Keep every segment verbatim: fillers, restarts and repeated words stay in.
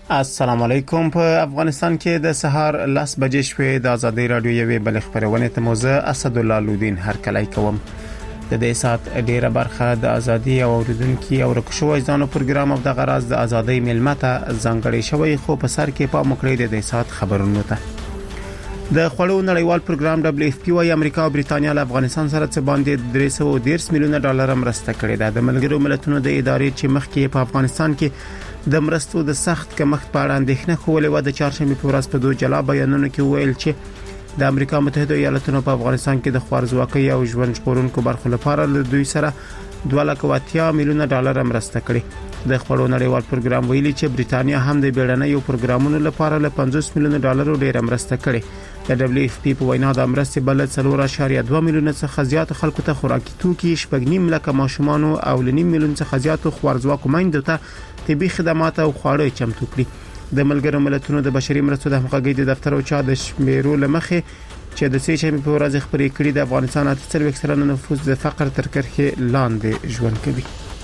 السلام علیکم. په افغانستان کې د سهار لاس بجې شوې د ازادي رادیو یوې بل خبرونه ته موزه اسدالله لودین هر کله کوم. د دې سات ډیره برخه د ازادي او اوریدونکو او رکشوي ځانو پروګرام او د غراز د ازادي ملمته ځانګړي شوی خو په سر کې په مکړې د دې سات خبرونه ته د خړو نړیوال پروګرام دبليو اف پی وايي امریکا او برېټانیا له افغانستان سره څه باندې درې سوه او دېرش میلیونه ډالر مرسته کړې ده. د ملګرو ملتونو د ادارې چې مخکې په افغانستان کې د مرستو د سخت کمښت په اړه اندېښنه کولې و د چهارشنبه په ورځ په دوه جلا بیانونو کې ویل چې د امریکا متحده ایالاتونو په افغانستان کې د خوارزواکۍ او ژوند ژغورونکو برخو لپاره له دوی سره دوه لک او اتیا میلیونه ډالر مرسته کړې. د خړو نړیوال پروګرام ویلي چې برېټانیا هم د بیړنیو پروګرامونو لپاره له پنځوس میلیونه ډالر ډیر مرسته کړې. د دبليو اف پی په وینا د مرستې بل څلور اعشاریه دوه میلیونه څخه زیات خلکو ته خوراکي توکي شپږنیم لک ماشومان او لنیم میلیون څخه زیات خوارزواکو میندو ته طبي خدمات او خواړه چمتو کړي. د ملګرو ملتونو د بشري مرستو د همغږۍ د دفتر او چا د شمیرو لمخې چې د سې شمې په ورځ خبرې کړې د افغانستان اته څلوېښت سلنه نفوس د فقر تر کرښې لاندې ژوند کوي.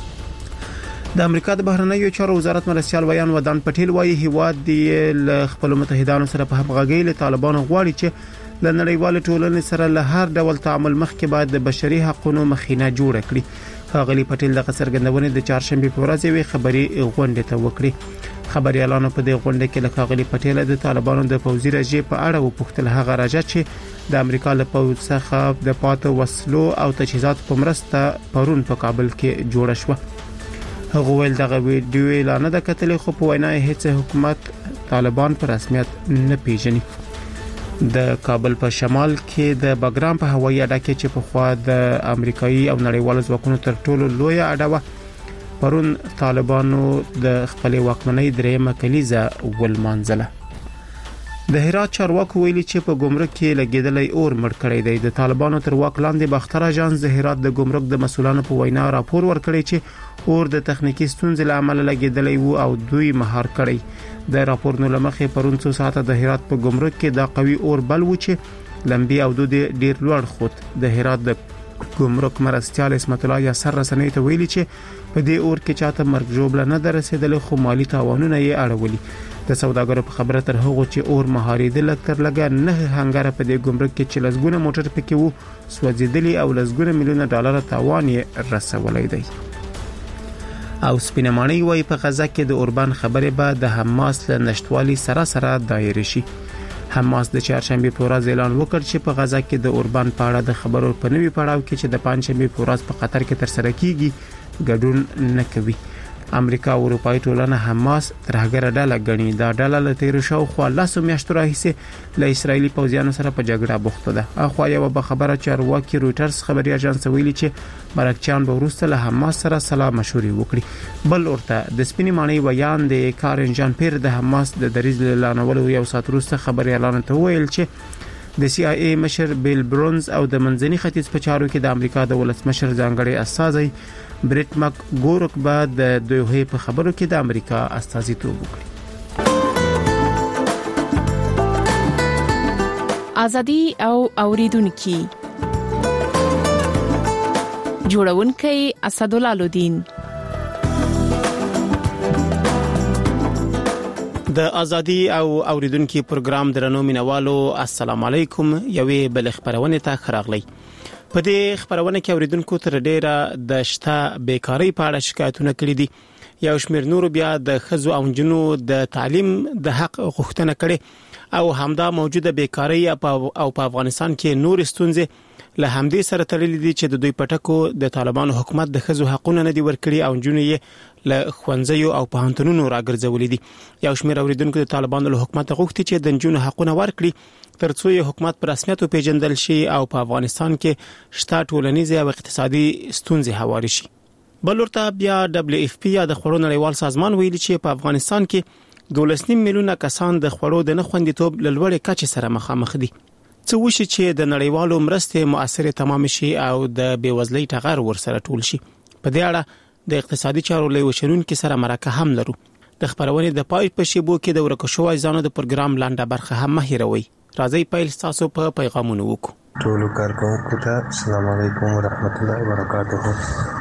د امریکا د بهرنیو چارو وزارت مرستيال ویان ودان پټیل وایي هیواد د خپل متحدانو سره په همغږۍ له طالبانو غواړي چې له نړیوال ټولنې سره له هر ډول تعامل مخکې باید د بشري حقوقو مخینه جوړ کړي. ښاغلي پټیل د څرګندونې د چهارشنبه په ورځ یوې خبري غونډه ته وکړي. خبريالانو په دې غونډه کې له ښاغلي پټیل د طالبانو د پوځي رژې په اړه وپوښتل. هغه راځي چې د امریکا له پوځ څخه د پاتو وسلو او تجهیزات په مرسته پرون په کابل کې جوړه شو. هغه ویل دغه ویډیو اعلان د کتلې خو په وینا هیڅ حکومت طالبان په رسمیت نه پیژني. د کابل په شمال کې د بګرام په هوایي اډه کې چې په خوا د امریکایي او نړیوالو ځواکونو تر ټولو لوی اډه و پرون طالبانو د خپل واکمنۍ درېمه کلیزه ولمانځله. د هرات چارواکو ویلي چې په ګمرک کې لګیدلې اور مړ کړی دی. د طالبانو تر واک لاندې باختر اژانس د هرات د ګمرک د مسولانو په وینا راپور ورکړی چې اور د تخنیکی ستونزې له امله لګیدلې وو او دوی مهار کړی. د راپور نو لمخې پرون څو ساعته د هرات په ګمرک کې د قوي اور بل و چې لمبي او دود ډیر لوړ خوت. د هرات د ګمرک مرستيال اسمت الله یاسر رسنۍ ته ویلي چې په دې اور کې چاته مرګ جوړ نه درسېدل خو مالی تاوانونه یې اړولي. د سوداګرو په خبره تر هغه چې اور مهاریدل تر لګا نه هنګره په دې ګمرک کې چې لزګونه موټر پکې وو سوځیدلی او لزګونه میلیونه ډالر تاوان یې رسولای دی. او سپینمانی وای په غزه کې د اوربان خبره به د حماس له نشټوالي سره سره دایر شي. حماس د چهارشنبه په ورځ اعلان وکړ چې په غزه کې د اوربان په اړه د خبرو په نوي پړاو کې چې د پنځشنبه په ورځ په قطر کې تر سره کیږي ګډون نه کوي. امریکا او اروپای ټولنه حماس ترهګر ډله غني. دا ډله له تیر شو خو لاسو میاشتو راهیسه له اسرایلی پوځیانو سره په جګړه بوخته ده. اخو یو به خبره چارواکي رويټرز خبري اژانس ویلي چې مرکچیان به وروسته له حماس سره سلام مشورې وکړي. بل ورته د سپینی معنی بیان د کارن جان پیر د حماس د دریز لانولو یو سات وروسته خبري اعلان ته ویل چې د سی آی ای مشر بیل برونز او د منځني ختیځ په چارو کې د امریکا د ولسمشر ځانګړي استازي بریټ مک ګورک بعد د دوی په خبرو کې د امریکا استازیتوب وکړي. ازادي او اوریدونکو جوړونکي اسدالله لودین. د ازادي او اوریدونکو پروګرام درنو مینوالو السلام علیکم. یوې بل خبرونه ته خراغلی. په دې خبرونه کې اوریدونکو تر ډیره د شته بیکاری په اړه شکایتونه کړې دي. یو شمېر نور بیا د خزو او جنو د تعلیم د حق غوښتنه کړي او همدا موجوده بیکاری او په افغانستان کې نور ستونزې له همدې سره تړلې دي چې د دوی پټکو د طالبانو حکومت د خزو حقونه نه دی ورکړي او جنو یې له خوندزیو او پوهنتونونو راګرځولې دي. یو شمېر اوریدونکو د طالبانو له حکومت غوښتي چې د جنو حقونه ورکړي ترڅو یې حکومت پر رسمیت پیژندل شي او په افغانستان کې شته ټولنیز او اقتصادي ستونزې هواري شي. بل ورته بیا دبليو اف پی یا د خړو نړیوال سازمان ویلي چې په افغانستان کې دولسنیم میلیونه کسان د خړو د نه خوندیتوب لوړې کچې سره مخامخ دي. څه وشي چې د نړیوالو مرستې مؤثره تمام شي او د بیوزلۍ ټغر ورسره ټول شي. په دې اړه د اقتصادي چارو لوی وشرونکو سره مرکه هم لرو. د خبرونې د پای په شیبو کې د ورکشوي ځانو د پروګرام لاندې برخه هم مهیروي. راځي پیل تاسو په پیغامونو وکړو. ټول کارکونکو ته السلام علیکم ورحمت الله وبرکاته.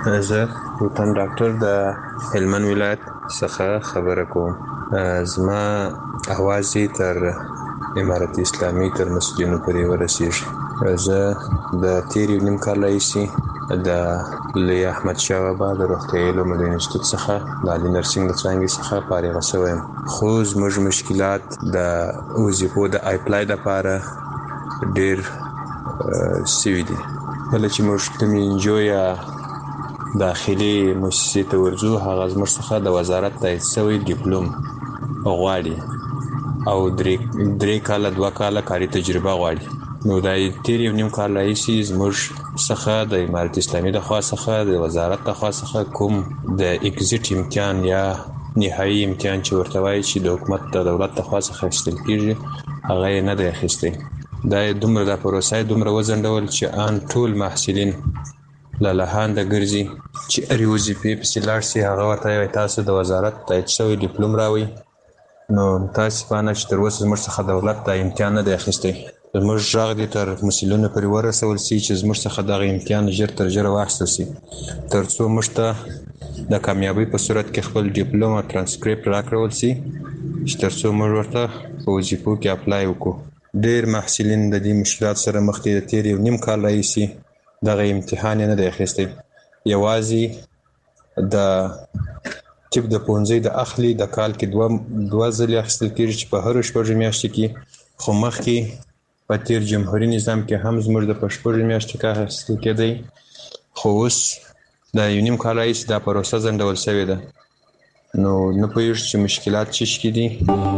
زه وطن ډاکټر د هلمند ولایت څخه خبره کوم. زما اواز تر امارت اسلامي تر مسجدونو پورې ورسیږي. زه د تیر یو نیم کال راهیسې د لوی احمد شاه بابا د روغتیايي علومو د انسټیټیوټ څخه د عالي نرسنګ د څانګې څخه فارغه شوی یم. خو زموږ مشکلات د وظیفو د اپلای لپاره ډېر سوي دي. کله چې موږ کوم انجو یا داخلي مؤسسې ته ورځو، هغه زموږ څخه د وزارت تایید شوی ډیپلوم غواړي او درې درې کاله دوه کاله کاري تجربه غواړي. نو دا تیر یو نیم کال راهیسې زموږ څخه د امارت اسلامي د خوا څخه د وزارت د خوا څخه کوم د اگزیټ امتحان یا نهایي امتحان چې ورته وایي چې د حکومت د دولت د خوا څخه اخیستل کېږي، هغه یې نه دی اخیستی. دا دومره دا پروسه دومره وځنډول چې ان ټول محصلین له لهانده ګرځي چې هرې وظیفې پسې لاړ شي. هغه ورته وایي تاسو د وزارت تایید شوی ډیپلوم راوړئ. نو متاسفانه چې تر اوسه زموږ څخه دولت دا امتحان نه دی اخیستی. زموږ غږ دې تر مسؤلینو پورې ورسول سي چې زموږ څخه دغه امتحان ژر تر ژره واخیستل سي، تر څو موږ ته د کامیابۍ په صورت کې خپل ډیپلوم او ترانسکریپټ راکړول سي چې تر څو موږ ورته په وظیفو کې اپلای وکړو. ډېر محصلین د دې مشکلات سره مخ دي. د تیر یو نیم کال راهیسې دغه امتحان یې نه دی اخیستی. یوازې د طب د پوهنځي د اخلي د کال کې دوه دوه ځلې اخیستل کېږي چې په هرو شپږو میاشتو کې. خو مخکې په تیر جمهوري نظام کې هم زموږ د په شپږو میاشتو کې اخیستل کېدی. خو اوس د یو نیم کال راهیسې دا پروسه ځنډول شوې ده. نو نه پوهېږو چې مشکلات څه شي دي.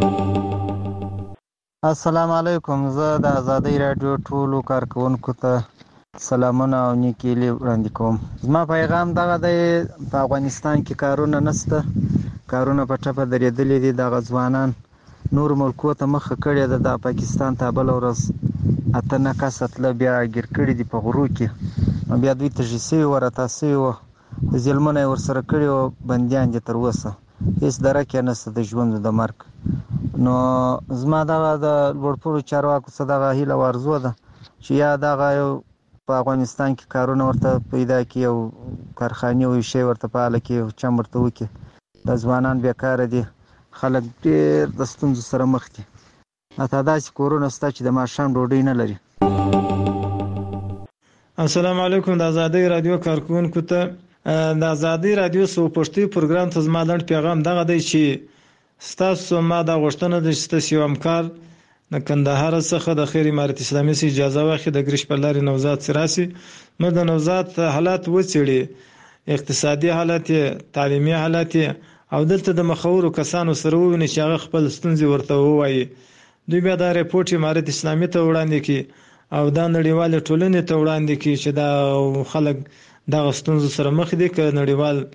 السلام علیکم. زه د ازادۍ راډیو ټولو کارکونکو ته سلامونه او نیکې هیلې وړاندې کوم. زما پیغام دغه دی، په افغانستان کې کارونه نشته، کارونه په ټپه درېدلي دي. دغه ځوانان نور ملکو ته مخه کړې ده. د پاکستان ته بله ورځ اته نه کسه تله بیا ګیر کړي دي په غرو کې. بیا دوی تږي سوي وه، راته سوي وه، ظلمونه یې ورسره کړي وه، بندیان دي تر اوسه، هېڅ درک یې نشته د ژوند د مرګ. نو زما دغه د لوړپوړو چارواکو څخه دغه هیله او ارزو ده چې یا دغه یو په افغانستان کې کارونه ورته پیدا کړي او کارخانې او شی ورته فعاله کړي او چم ورته وکړي. د ځوانان بیکاره دي، خلک ډېر د ستونزو سره مخ دي. حتی داسې کورونه شته چې د ماښام ډوډۍ نه لري. السلام علیکم. د ازادۍ راډیو کارکونکو ته د ازادۍ راډیو سو پښتو پروګرام ته زما لنډ پیغام دغه دی چې ستاسو ما دا غوښتنه ده چې ستاسو یو همکار د کندهار څخه د خیر امارت اسلامي سي اجازه واخلي د ګریش پر لارې نوزاد سراسي نو د نوزاد حالات وڅېړي، اقتصادي حالات، تعلیمي حالات او دلته د مخورو کسانو سره وویني چې هغه خپل ستونزې ورته ووایي. دوی بیا دا رپورټ امارت اسلامي ته وړاندې کړي او دا نړیوال ټولنې ته وړاندې کړي چې دا خلک دغه ستونزو سره مخ دي، که نړیوال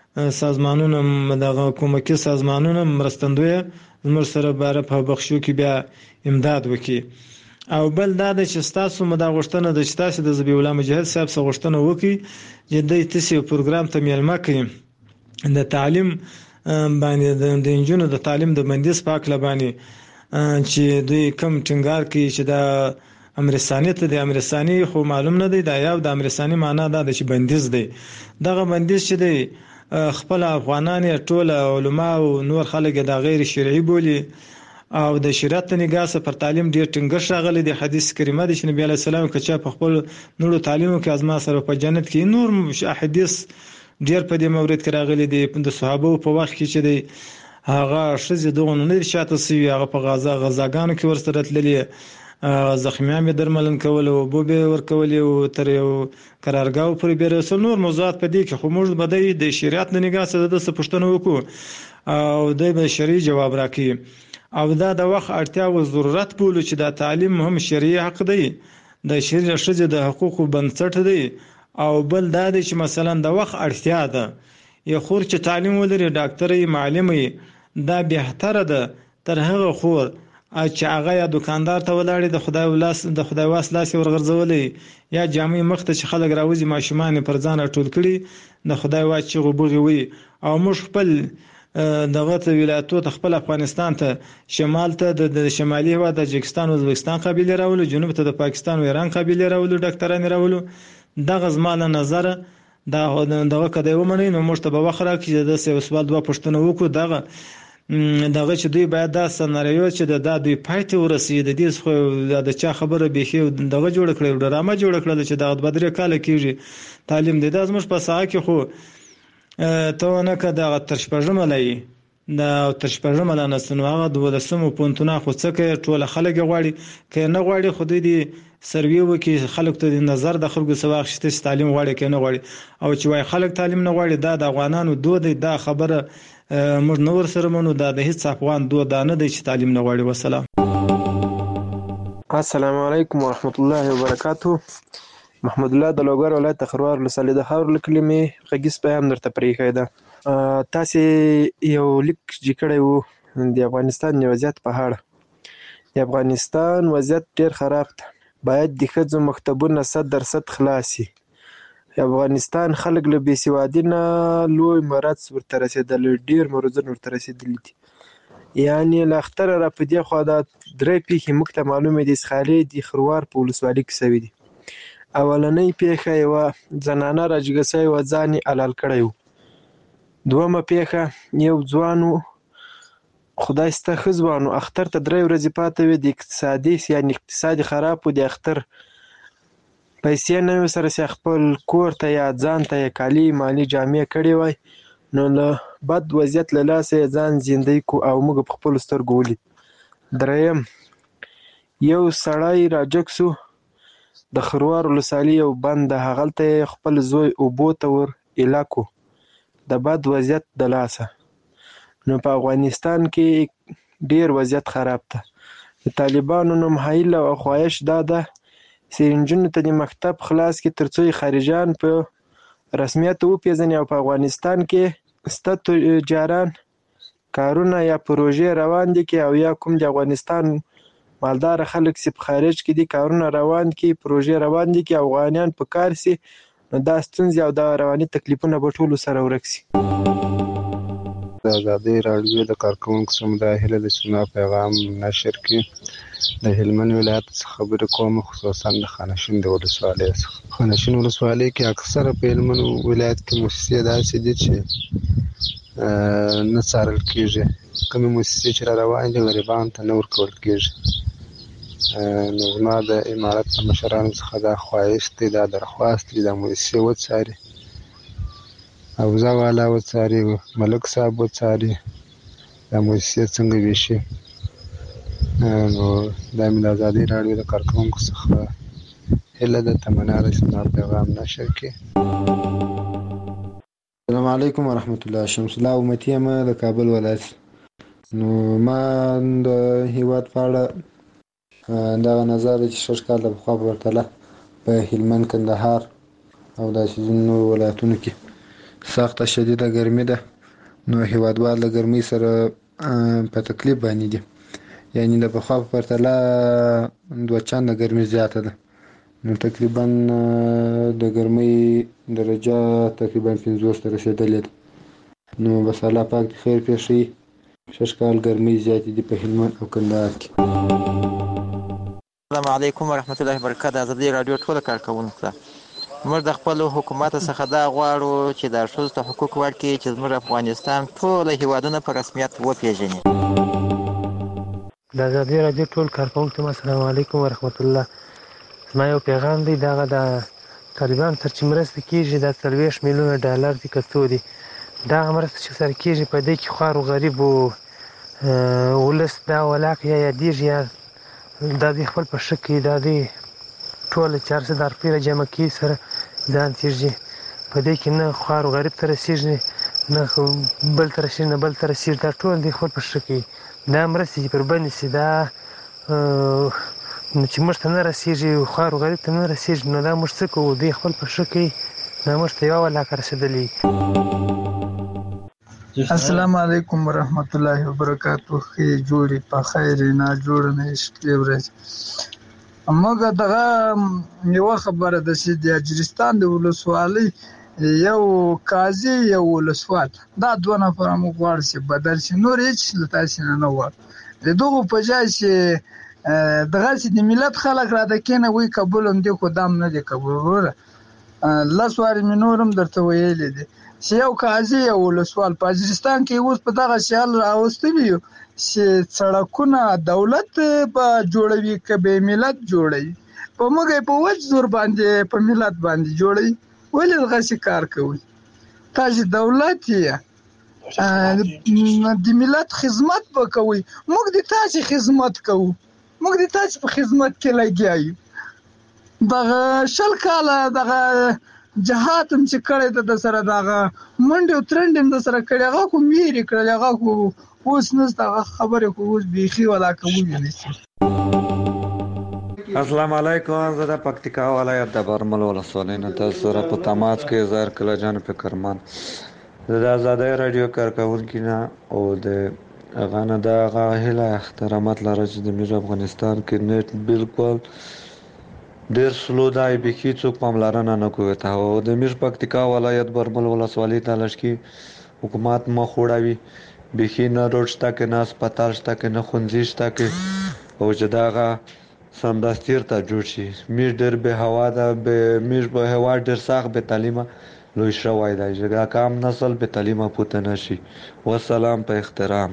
سازمانونه دغه کومکي سازمانونه مرستندوی زموږ سره باره په بخښو کې بیا امداد وکړي. او بل دا د چې ستاسو مدا غوښتنه د چې تاسو د ذبیح الله مجاهد صاحب څخه غوښتنه وکړي چې د تاسو پروګرام ته میلمه کړي د تعلیم باندې د انجونو د تعلیم د بندیز پاک لبانی چې دوی کم ټینګار کوي چې دا امرستاني ته د امرستاني خو معلوم نه دی، دا یو د امرستاني معنا دا د چې بندیز دی. دغه بندیز چې دی خپل افغانان ټول علما او نور خلک د غیر شرعي بولی او د شریعت نگاه سره پر تعلیم ډیر ټینګښت راغلی دی. حدیث کریمه د نبی علی السلام کچا په خپل نورو تعلیمو کې ازما سره په جنت کې نور حدیث ډیر په دې مورید کې راغلی دی. د صحابه په وخت کې چې دی هغه شذ دغه نه شاته سی هغه په غزا غزاګانو کې ورسره تللی، زخمیان به درملن کول او بو به ور کول او تر یو قرارګاو پورې به رسول. نور موضوعات په دې کې خو موږ بده د شریعت نه نگاه سره د پښتنو وکړو او د به شرعي جواب راکړي او دا د وخت اړتیا او ضرورت بولو چې دا تعلیم هم شرعي حق دی، د شریعت شذ د حقوقو بنسټ دی. او بل دا دی چې مثلا د وخت اړتیا ده یو خور چې تعلیم ولري، ډاکټري، معلمي، دا بهتره ده تر هغه خور چې هغه یا دکاندار ته ولاړی د خدای ولاس د خدای واس لاس ورغرزولې یا جامع مخته چې خلک راوځي ماشومان پر ځان ټول کړي د خدای واس چې غوبغي وي. او موږ خپل دغه ولایتو ته خپل افغانستان ته شمال ته د شمالي هوا د تاجکستان او ازبکستان قبیله راولو، جنوب ته د پاکستان او ایران قبیله راولو، ډاکټران راولو. دغه زمانه نظر دا دغه کده ومني نو موږ ته به وخت راکړي د سیو سوال دوه پښتنه وکړو دغه دغه چې دوی باید دا سناریو چې د دوی پایته ورسي د دې خو د چا خبره به خو دغه جوړ کړی ډرامه جوړ کړل چې دغه بدرې کال کېږي تعلیم دې د زموږ په ساحه کې خو ته نه کده تر شپږم لای دا تر شپږم لا نسنو هغه د ولسمو پونتونه خو څه کې ټول خلک غواړي کې نه غواړي خو دې سروي وکي خلک ته د نظر د خلکو سواغ شته تعلیم غواړي کې نه غواړي او چې وای خلک تعلیم نه غواړي دا د افغانانو دود دا خبره موږ نور سره مونږ دا د هیڅ افغان دود نه دی چې تعلیم نه غواړي. والسلام. السلام علیکم ورحمت الله وبرکاتہ. محمد الله د لوګر ولایت خروار لسالې د خاور لکلمې غږیز پیغام درته پرېښی ده. تاسې یو لیک جکړی وو د افغانستان وضعیت په اړه. د افغانستان وضعیت ډیر خراب ده، باید د ښځو مکتبونه صد درصد خلاص شي. افغانستان خلک له بېسوادي نه لوی مرض ورته رسېدلی، ډېر مرضونه ورته رسېدلي دي. یعنې له اختره را په دې خوا دا درې پېښې موږ ته معلومې دي. اسخالې د خروار په ولسوالۍ کې شوي دي. اولنۍ پېښه یوه زنانه راجګه شوې وه، ځان یې حلال کړی و. دویمه پېښه یو ځوان و، خدای سته ښه ځوان و، اختر ته درې ورځې پاتې وې، د اقتصادي یعنې اقتصاد خراب و، د اختر پیسې نه وې سره چې خپل کور ته یا ځان ته یې کالي مالي جامې کړې وای، نو له بد وضعیت له لاسه یې ځان زندۍ کو او موږ په خپلو سترګو ولید. دریم یو سړی راجګ سو د خروار ولسوالۍ یو بند ده، هغلته یې خپل زوی اوبو ته ور ایله کو د بد وضعیت د لاسه. نو په افغانستان کې ډیر وضعیت خراب ده. د طالبانو نومهیله او خواهش دا ده چې نجونو ته د مکتب خلاص کړي تر څو خارجان په رسمیت وپېژني او په افغانستان کې سته تجاران کارونه یا پروژې روان دي کې او یا کوم د افغانستان مالدار خلک چې په خارج کې دي کارونه روان کې پروژې روان دي کې افغانیان په کار سي، نو دا ستونزې او دا رواني تکلیفونه به ټولو سره ورک سي. د ازادۍ راډیو د کارکوونکو سمدای هیله د سنا پیغام نشر کې د هلمند ولایت څخه خبرې کوم، خصوصا د خانشین د ولسوالۍ څخه. خانشین ولسوالۍ کې اکثره په هلمند ولایت کې موسسې داسې دي چې نه څارل کېږي. کومې موسسې چې را روانې دي غریبانو ته نه ورکول کېږي. نو زما د امارت د مشرانو څخه دا خواهش دی، دا درخواست دی، دا موسسې وڅاري، حوزه والا وڅاري، ملک صاحب وڅاري دا موسسې څنګه ویشي. نو دا مې د ازادۍ راډیو د کارکوونکو څخه هیله ده، تمنا ده چې زما پیغام نشر کړي. السلام علیکم ورحمت الله. شمس الله امتی یم د کابل ولایت. نو ما د هیواد په اړه دغه نظر چې شش کال د پخوا په پرتله په هلمند، کندهار او داسې ځینو ولایتونو کې سخته شدیده ګرمي ده. نو هیوادوال د ګرمۍ سره په تکلیف باندې دي، یعنی د پخوا په پرتله دوه چنده ګرمي زیاته ده. نو تقریبا د ګرمۍ درجه تقریبا پنځوس ته رسېدلې ده. نو بس الله پاک د خیر پېښوي. شش کال ګرمۍ زیاتې دي په هلمند او کندهار کې. السلام علیکم ورحمت الله وبرکاته. ازادي راډیو ټول کارکوونکو ته موږ د خپل حکومت څخه دا غواړو چې د ښځو ته حقوق ورکړي چې زموږ افغانستان ټول هیوادونه په رسمیت وپېژني. د ازادي راډیو ټول کارکوونکو ته السلام علیکم ورحمت الله. زما یو پیغام دی، دغه د طالبانو تر چې مرسته کېږي دا څلوېښت میلیونه ډالر دي که څو دي، دغه مرسته چې سره کېږي په دې کې خوار و غریب و ولس دا ولاک یا یادېږي یا دا دوی خپل په ښه کوي، دا دوی ټوله چې هر څه د روپۍ راجمع کوي سره ځان تېږي. په دې کې نه خوار و غریب ته رسېږي، نه بل ته رسېږي، نه بل ته رسېږي، دا ټول دوی خپل په ښه کوي. دا مرستې چې پر بندې شي دا نو چې موږ ته نه رسېږي، خوار و غریب ته نه رسېږي، نو دا موږ څه کوو؟ دوی خپل په ښه کوي، دا موږ ته یوه ولاکه رسېدلي. السلام علیکم ورحمت الله وبرکاتو. ښې جوړې په خیر نه جوړه نه شپې ورځې. موږ دغه یوه خبره ده چې د اجرستان د ولسوالۍ یو قاضي یو ولسوال دا دوه نفره موږ غواړو چې بدل شي، نور هېڅ له تاسې نه نه غواړو. د دغو په ځای چې دغسې د ملت خلک راته کېنه وایي قبول هم دی خو دا هم نه دی قبول. وروره لس وارې مې نورم درته ویلي دي چې یو قاضي یو ولسوال په وزیرستان کې اوس په دغه شیال راوستلي یو چې سړکونه دولت به جوړوي که به ملت جوړوي په موږ په وچ زور باندې په ملت باندې جوړوي ولې دغسې کار کوي تاسې دولت یې د ملت خدمت به کوي موږ د تاسې خدمت کوو موږ د تاسې په خدمت کې لګیا یو دغه شل کاله دغه جهاد هم چې کړی ده د سره دغه منډې او ترنډې هم د سره کړی هغه خو میرې کړل هغه خو اوس نشته هغه خبرې خو اوس بیخي ولا کوو نشي. السلام علیکم زه د پکتیکا ولایت د برمل ولسوالۍ نه تاسو سره په تماس کې زهر کله جان فکرمان زه د آزادۍ رادیو کارکونکي نه او د هغه نه د هغه هیله احترامات لرم چې د میر افغانستان کې نیټ بالکل ډیر سلو دی بیخي څوک پاملرنه نه کوي ته او د میر پکتیکا ولایت برمل ولسوالۍ ته لشکي حکومت مخ وړوي بیخي نه روډ شته کې نه هسپتال شته کې نه ښوونځي شته کې او چې دغه سمدستیر ته جوړ شي میر ډیر به هوا ده به میر به هوا ډیر سخت به تعلیمه لوی شوی دی چې کام نسل به تعلیمه پوته نشي. والسلام په احترام.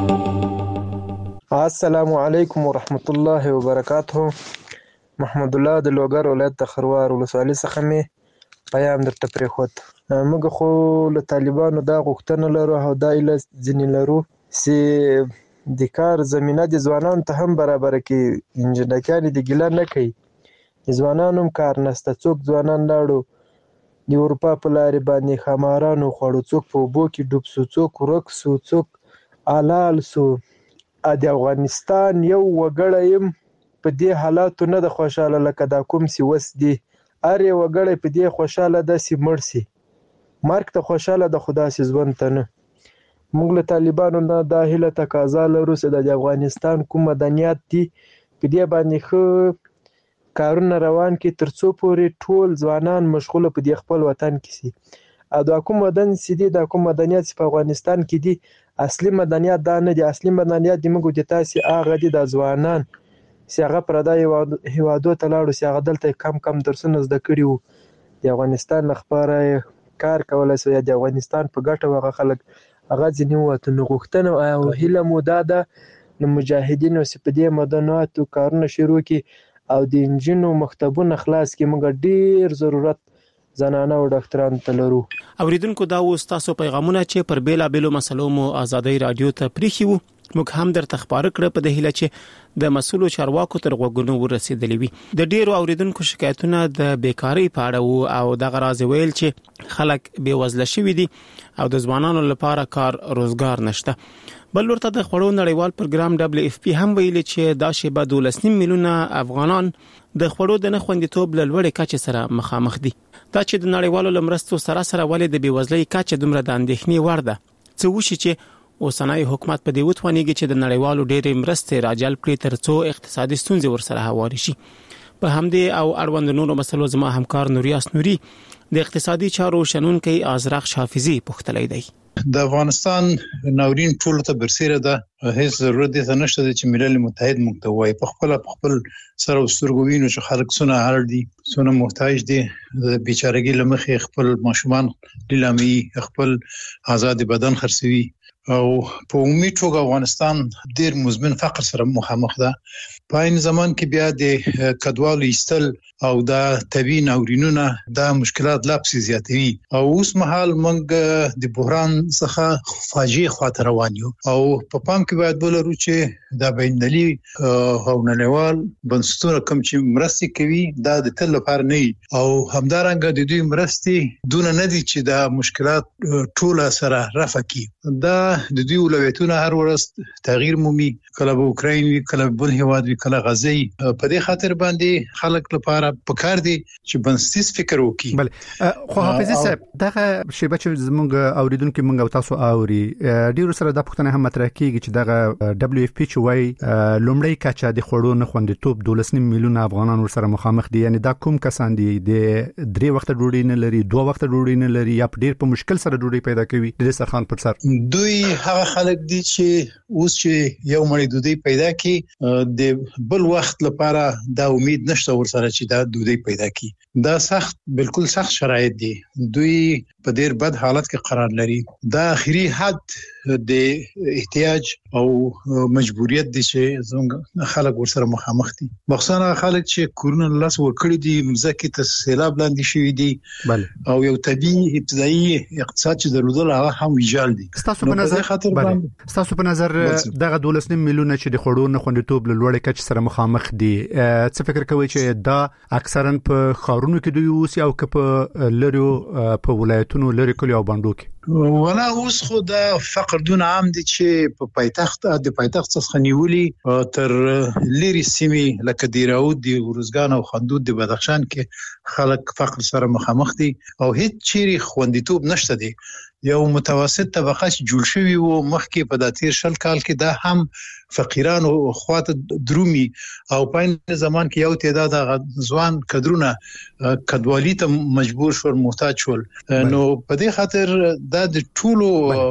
السلام علیکم ورحمت الله وبرکاته. محمد الله د لوګر ولایت د خروار ولسوالۍ څخه مې پیام درته پرېښود. موږ خو له طالبانو دا غوښتنه لرو او دا ایله ځینې لرو چې د کار زمینه د ځوانانو ته هم برابره کړي. انجینرګانې د ګیله نه کوي د ځوانانو هم کار نشته څوک ځوانان لاړو د اروپا په لارې باندې ښامارانو خوړو څوک په اوبو کې ډوب سو څوک ورک سو څوک حلال سو. د افغانستان یو وګړی یم په دې حالاتو نه د خوشحاله لکه دا کوم چې وس دي هر یو وګړی په دې خوشحاله ده چې مړ سي مرګ ته خوشحاله ده خو داسې ژوند ته نه. موږ له طالبانو نه دا هیله تقاضا لرو چې د افغانستان کوم مدنیات دي په دې باندې ښه کارونه روان کړي تر څو پورې ټول ځوانان مشغوله په دې خپل وطن کې سي. او دا کوم مدن چې دي دا کوم مدنیات چې په افغانستان کې دي اصلي مدنیات دا نه دي. اصلي مدنیات د موږ د تاسې هغه دي د ځوانان چې هغه پردی هیوادو ته لاړو چې هغه دلته کم کم درسونه زده کړي وو د افغانستان لپاره کار کولی شو یا د افغانستان په ګټه هغه خلک هغه ځینې ووتو. نو غوښتنه او هیله مو دا ده نو مجاهدینو چې په دې مدنیاتو کارونه شروع کړي او د انجینو مکتبونه خلاص کړي. موږ ډیر ضرورت زنانه او ډاکټرانو ته لرو. اوریدونکو دا و تاسو پیغامونه چې پر بیلا بیلو مسلو مو آزادۍ رادیو ته پریخي وو موږ هم درته خبر کړ په دې هیله چې د مسولو چارواکو تر غوګونو ورسېدلې وي. د ډیرو اوریدونکو شکایتونه د بیکاری په اړه وو او د غراض ویل چې خلک بې وزله شوي دي او د ځوانانو لپاره کار روزګار نشته. بل ورته د خړو نړیوال پروګرام دبليو اف پی هم ویلي چې دا شیبه دولس نیم میلیونه افغانان د خړو د نه خوندیتوب له لوړې کچې سره مخامخ دي. دا چې د نړیوالو لمرستو سره سره ولې د بیوزلۍ کچه دومره د اندېښنې وړ ده څه وشي چې اوسنۍ حکومت په دې وتوانیږي چې د نړیوالو ډېرې مرستې راجلب کړي تر څو اقتصادي ستونزې ورسره هواري شي. په همدې او اړوند نورو مسلو زما همکار نوریاس نوري د اقتصادي چارو شنونکي ازرق حافظي پوښتلی دی. د افغانستان ناورین ټول ته برسیره ده هیڅ ضرورت دې نشته چې ملل متحد موږ ته وایي په خپل په خپل سره وسترګوینو چې خلک سونه اړ دي سونه محتاج دي د بیچارهګي لمخې خپل ماشومان لیلامي خپل آزاد بدن خرڅوي او په عمومي توګه افغانستان ډیر مزمن فقر سره مخامخ ده. په عین زمان کې بیا د کډوالو ایستل او دا طبي ناورینونه دا مشکلات لا پسې زیاتوي او اوس مهال موږ د بحران څخه فاجعه خاطر روان یو او په پام کې باید ولرو چې دا بینالي او نړیوال بنسټونه کوم چې مرستې کوي دا د تل لپاره نه او همدارنګه د دوی مرستې دونه نه دي چې دا مشکلات ټول سره رفع کړي. دا د دوی ولایتونه هر ورځ تغییر مومي کله به اوکراین وي کله بل هیواد وي کله غزه په دې خاطر باندې خلک لپاره پکار دي چې بنسټیز فکر وکړي. بل خو حافظي صاحب دغه شیبه چې زموږ اوریدونکو موږ تاسو اوري ډیرو سره د پښتنه هم مطرح کیږي چې دغه دبليو اف پی چې وای لومړی کچه د خړو نه خوندیتوب دولس نیم میلیون افغانان ورسره مخامخ دي. یعنی دا کوم کسان دي د درې وخت ډوډۍ نه لري دوه وخت ډوډۍ نه لري یا ډیر په مشکل سره ډوډۍ پیدا کوي د سرخان پر سر. دوی هغه خلک دي چې اوس چې یو مړی دوی پیدا کړي د بل وخت لپاره دا امید نشته ورسره چې دا دوی پیدا کړي. دا سخت بالکل سخت شرایط دي. دوی په ډیر بد حالت کې قرار لري. دا اخري حد د احتیاج او مجبوریت دي چې زموږ خلک ورسره مخامخ دي. مخصوصا خلک چې کورونه لاس ورکړي دي، مزکه ته سیلاب لاندې شوی دي بله، او یو طبيعي ابتدایي اقتصاد چې درلودل هغه هم ویجال دي. تاسو په نظر خاطر باندې تاسو په نظر دغه دولس نیم میلیونه چې د خړو نه خوندیتوب لوړې کچ سره مخامخ دي، څه فکر کوي چې دا اکثرا په خارونو کې دوی اوسي او که په لریو په ولایتونو لری کلی او باندو کې؟ ولا اوس خو دا فقر دون عام دي چې په پایتخت د پایتخت څخه نیولي تر لری سیمې لکه دیراود دی، ورزګان او خندود د بدخشان کې خلک فقر سره مخامخ دي او هیڅ چیرې خوندیتوب نشته دي. یو متوسط طبقه چې جوړ شوی وو مخکې په داتیر شل کال کې دا هم فقیران او خواته درومي او په زمان کې یو تعداد ځوان کډرونه کډوالی ته مجبور شول، محتاج شول. نو په دې خاطر دا د ټولو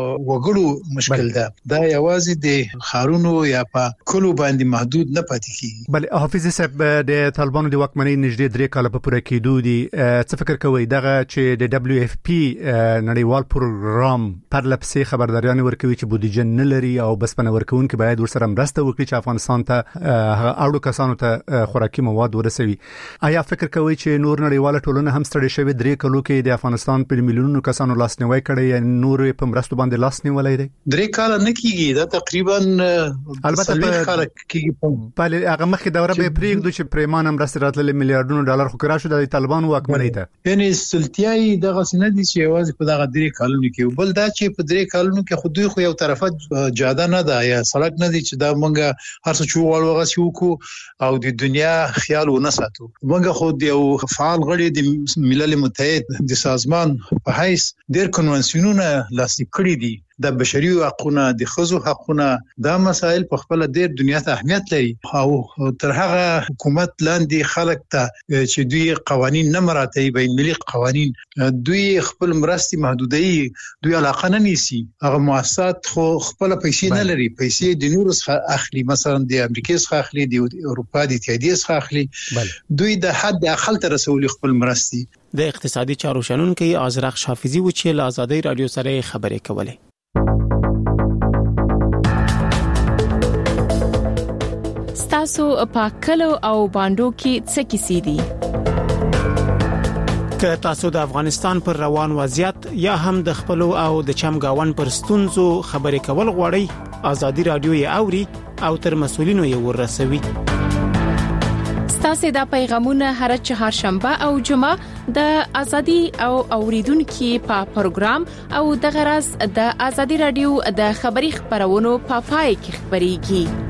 وګړو مشکل ده. دا یوازې د خارونو یا په کلو باندې محدود نه پاتې کیږي. بل حافظ صاحب د طالبانو د واکمنۍ نږدې درې کال په پوره کېدو دي، څه فکر کوي دغه چې د دبليو اف پی نړیوال پروګرام پرلپسې خبرداريان ورکوي چې بودیجه نه لري او بس پنه ورکوونکي باید ورسره مرسته وکړي چې افغانستان ته اړو کسانو ته خوراکي مواد ورسوي؟ آیا فکر کوي چې نور نړیواله ټولنه هم ستړي شوی درې کلو کې د افغانستان په میلیونونو کسانو لاسنیوي کړي یا نور په مرستو باندې لاسنیولای دي؟ درې کال نه کیږي، دا تقریبا البته په خلک کیږي. په هغه مخکې دوره به پریږدو چې پریمانه مرسته راتلل میلیارډونو ډالر خو کرا شو د طالبانو واکمنۍ ته. یعنی سلطیای دغه سینه دي چې یوازې په دغه درې کالونو کې، بل دا چې په درې کالونو کې خو دوی خو یو طرفه جاده نه ده یا سړک نه دي چې دا مونږه هر څه چوغړ وغسی وکړو او د دنیا خیال ونه ساتو. مونږ خو د یو فعال غړي د ملل متحد د سازمان په حیث ډېر کنوانسیونونه لاسلیک کړي دي. د بشري حقوقو د ښځو حقوقو دا مسائل په خپل ډېر دنیا ته اهمیت لري او تر هغه حکومت لاندې خلک ته چې دوی قوانين نه مراعاتوي، بین المللي قوانين، دوی خپل مرستي محدودي، دوی علاقه نه نیسي. هغه مؤسسات خو خپل پیسې نه لري، پیسې د نورو څخه اخلي، مثلا د امریکا څخه اخلي، د اروپا د اتحادیې څخه اخلي. دوی د حد اقل تر رسولي خپل مرستي. د اقتصادي چارو شنونکي ازرق شافعي و چې له آزادۍ رادیو سره خبرې کولې. تاسو په کلو او باندو کې څه کیسې دي؟ که تاسو د افغانستان پر روان وضعیت یا هم د خپل او د چمګاون پر ستونزو خبرې کول غواړئ، آزادۍ رادیو یې اوري او تر مسولینو یې ورسوي. ستاسو د پیغامونه هر چهارشنبه او جمعه د ازادي او اوریدونکو په پروګرام او د غرض د آزادۍ رادیو د خبري خبرونو په پای کې خبريږي.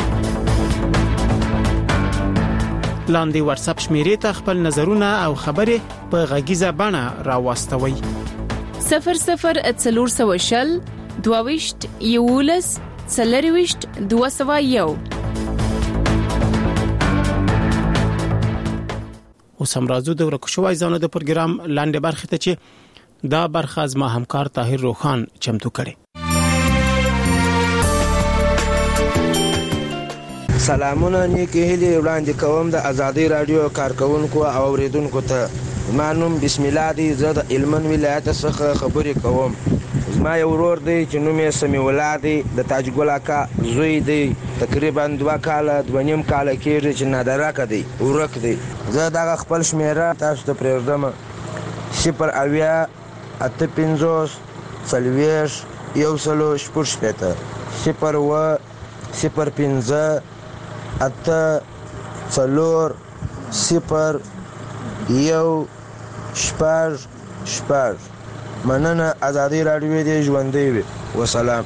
لاندې واتس اپ شمیرې ته خپل نظرونه او خبرې په غږیزه بڼه راوستوي. صفر صفر څلور سوه شل دوه یولس څلرويشت دوه سوه یو. اوس هم راځو د ورکشوي ځانو د پروګرام لاندې برخه ته چې دا برخه از ما همکار طاهر روخان چمتو کړي. سلامونه نیکی هیلې وړاندې کوم د آزادۍ رادیو کارکونکو او اوریدونکو ته. زما نوم بسم الله دی، زه د هلمند ولایت څخه خبرې کوم. زما یو ورور دی چې نوم یې سمیع الله دی، د تاج ګل اکا زوی دی. تقریبا دوه کاله دوه نیم کاله کېږي چې نادرکه دی، ورک دی. زه دغه خپل شمیره تاسو ته پرېږدم: صفر اویا اته پنځوس څلوېښت یو سلو شپږ شپېته، صفر اوه صفر پنځه اته څلور صفر یو شپږ شپږ. مننه. آزادۍ رادیو دې ژوندۍ وي. وسلام.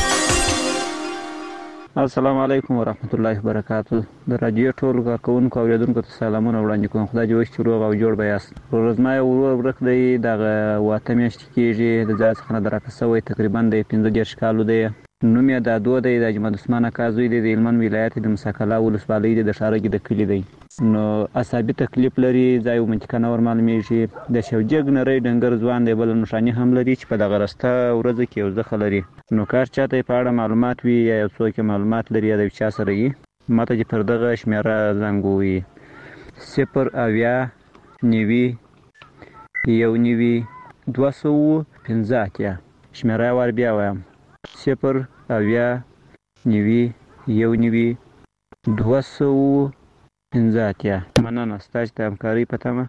السلام علیکم ورحمت الله وبرکاتہ. د رادیو ټول کارکونکو او اوریدونکو ته سلامونه وړاندې کوم. خدای دې وکړي روغ او جوړ بیاست. ورځما یو ورور ورک دی، دغه واته میاشتې کېږي د ځای څخه درکه سوی، تقریبا د پنځه دیرش کالو دی. نوم یې دادو دی د اجمل عثمان اکا زوی دی د هلمند ولایت د مساکلا ولسوالۍ دی د ښارګي د کلي دی. نو اعصابي تکلیف لري، ځای منطقه نه ور معلومیږي. د شوجګ نری ډنګر ځوان دی، بل نښانې هم لري چې په دغه رسته ورځ کې یو زخه لري. نو کار چاته په اړه معلومات وي یا یو څوک معلومات لري یا د چا سره وي، ماته چې پر دغه شمیره زنګ ووهي صفر اویا نوي یو نوي دوه سوه پنځه اتیا. شمیره ور بیا وایم صفر اویا نوي یو نوي دوه سوه پنځه اتیا. مننه ستاسو د همکارۍ په تمه.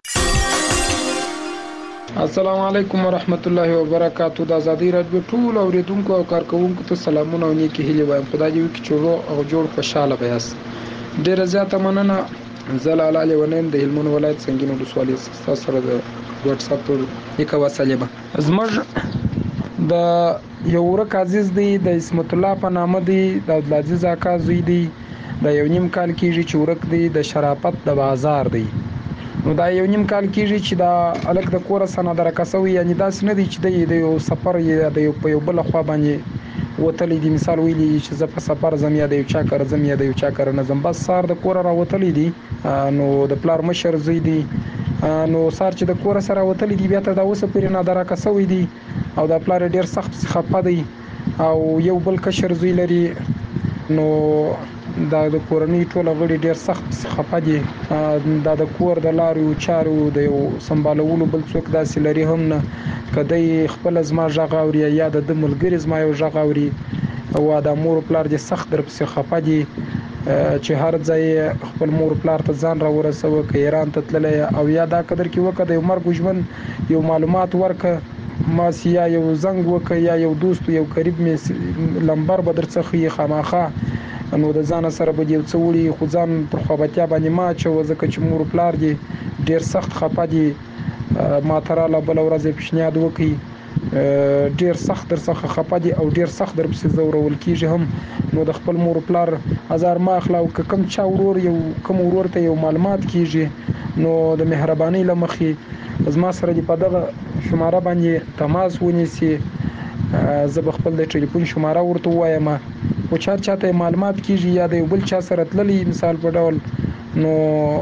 السلام علیکم ورحمت الله وبرکاتو. د ازادي رادیو ټول اوریدونکو او کارکونکو ته سلامونه او نیکی هیلې وایم. خدای دې وکړي چې روغ او جوړ خوشاله بیاست. ډیره زیاته مننه. زلال علي ونیم د هلمند ولایت سنگین ولسوالۍ څخه سره د واتس اپ پر یک وسیله به زموږ د یو ورک عزیز دی د اسمت الله په نامه دی، د عبدالعزیز اکا زوی دی، د یو نیم کال کېږي چې ورک دی، د شرافت د بازار دی. نو دا یو نیم کال کېږي چې دا الک د کوره سنه درکسوي، یعنی داسې نه دی چې د یو سفر یا د یو په یو بل خوا باندې وتلی دی. مثال ویلی چې زه په سفر زم یا د یو چا کار زم یا د یو چا کار نه زم، بس سار د کوره را وتلی دی. نو د پلار مشر زوی دی، نو سار چې د کوره سره وتلی دی بیا ته دا اوسه پرې نه درکسوي دی او د پلار ډیر سخت خپه دی او یو بل کشر زوی لري. نو دا د کورنۍ ټول غړي ډیر سخت خپه دي. دا د کور د لارو چارو د یو سمبالولو بل څوک داسې لري هم نه. کدی خپل زما ژغ اوري یا د ملګری زما یو ژغ اوري او د مور پلار دې سخت در پسې خپه دي چې هر ځای خپل مور پلار ته ځان را ورسوه، که ایران ته تللی او یا دا قدر کې وکړه د یو مرګ ژوند یو معلومات ورکه ماس یا یو زنګ وکړه یا یو دوست یو قریب مې لمبر به در څخه خامخا. نو د ځان سره به یو څه وړي خو ځان پر خوابتیا باندې ما اچوه ځکه چې مور پلار دې ډېر سخت خپه دي. ما ته راله بله ورځ یې پیشنهاد وکړي، ډېر سخت در څخه خپه دي او ډېر سخت در پسې ځورول کېږي هم. نو د خپل مور پلار ازار ما اخله او که کوم چا ورور یو کوم ورور ته یو معلومات کېږي نو د مهربانۍ له مخې زما سره دې په دغه شماره باندې تماس ونیسي. زه به خپل د ټلیفون شماره ورته ووایم او چا چاته معلومات کیږي یا د یو بل چا سره تللی مثال په ډول نو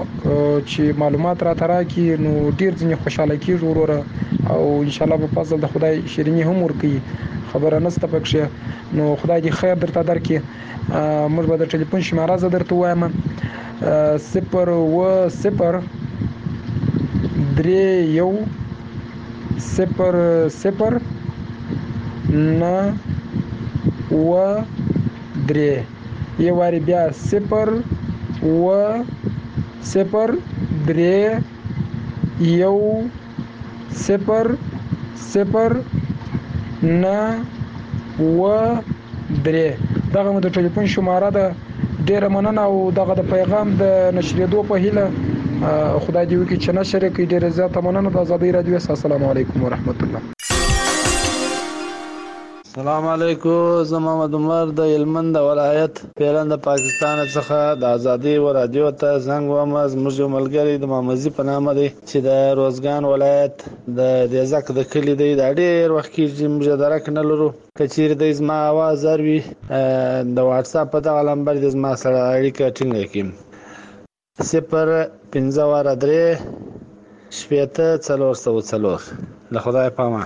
چې معلومات را ترا کی نو ډیر ځنې خوشاله کیږي وروره او ان شاء الله په فضل د خدای شیرینی هم ورکي. خبره نسته پکښه. نو خدای دې خیر درته درکړي. موږ به د ټلیفون شماره زه درته وایم صفر و صفر درې یو صفر صفر نه و درې. یو واری بیا صفر و صفر درې یو صفر صفر نه و درې. دغه مو د ټلیفون شماره ده. ډیره مننه او دغه د پیغام د نشریدو په هیله خدای دې وکړي چې نشر کړي. ډیره زیاته مننه. د ازادي رادیو. السلام علیکم ورحمت الله. السلام علیکم. زه محمد عمر د هلمند ولایت پیران د پاکستان څخه د ازادي رادیو ته زنګ وم. زموږ یو ملګری د محمد په نامه دی چې د روزګان ولایت د دیزک د کلی دی. دا ډېر وخت کې موږ درک نه لرو. کچیر د زما आवाज اروي د واتس اپ په دغه نمبر د زما سره اړیکه ټینګه کړئ صفر پنځه واره درې شپېته څلور سوه څلور. له خدای پامه.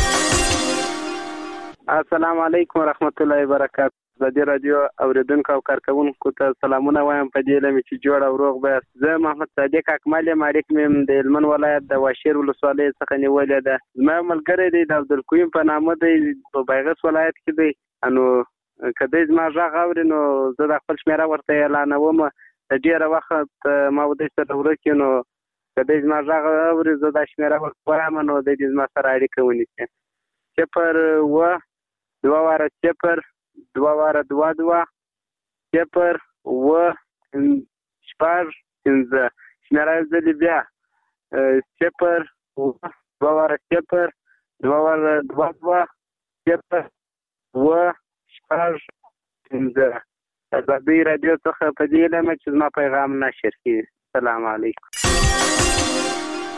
السلام علیکم ورحمت الله وبرکاتو. د دې رادیو اوریدونکو او کارکونکو ته سلامونه وایم په دې لمه چې جوړ او روغ به. زه محمد صادق اکمل یم. اړیک مې د هلمند ولایت د واشیر ولسوالۍ څخه نیولې ده. زما ملګری دی د عبدالقیوم په نامه دی، په بیغس ولایت کې دی. نو کله زما غږ اوري نو زه د خپل شمیره ورته اعلانوم. د ډیره وخت ما ودې سره ورکې نو کله زما غږ اوري زه د شمیره ورته وایم نو د دې زما سره اړیکه ونیسي. صفر و دوه واره صفر دوه واره دوه دوه صفر و شپږ پنځه. شمیره ځلې بیا صفر و دوه واره صفر دوه واره دوه دوه صفر و شپږ پنځه. ازادي رادیو څخه په دې لمه چې زما پیغام نشر کړي. السلام علیکم.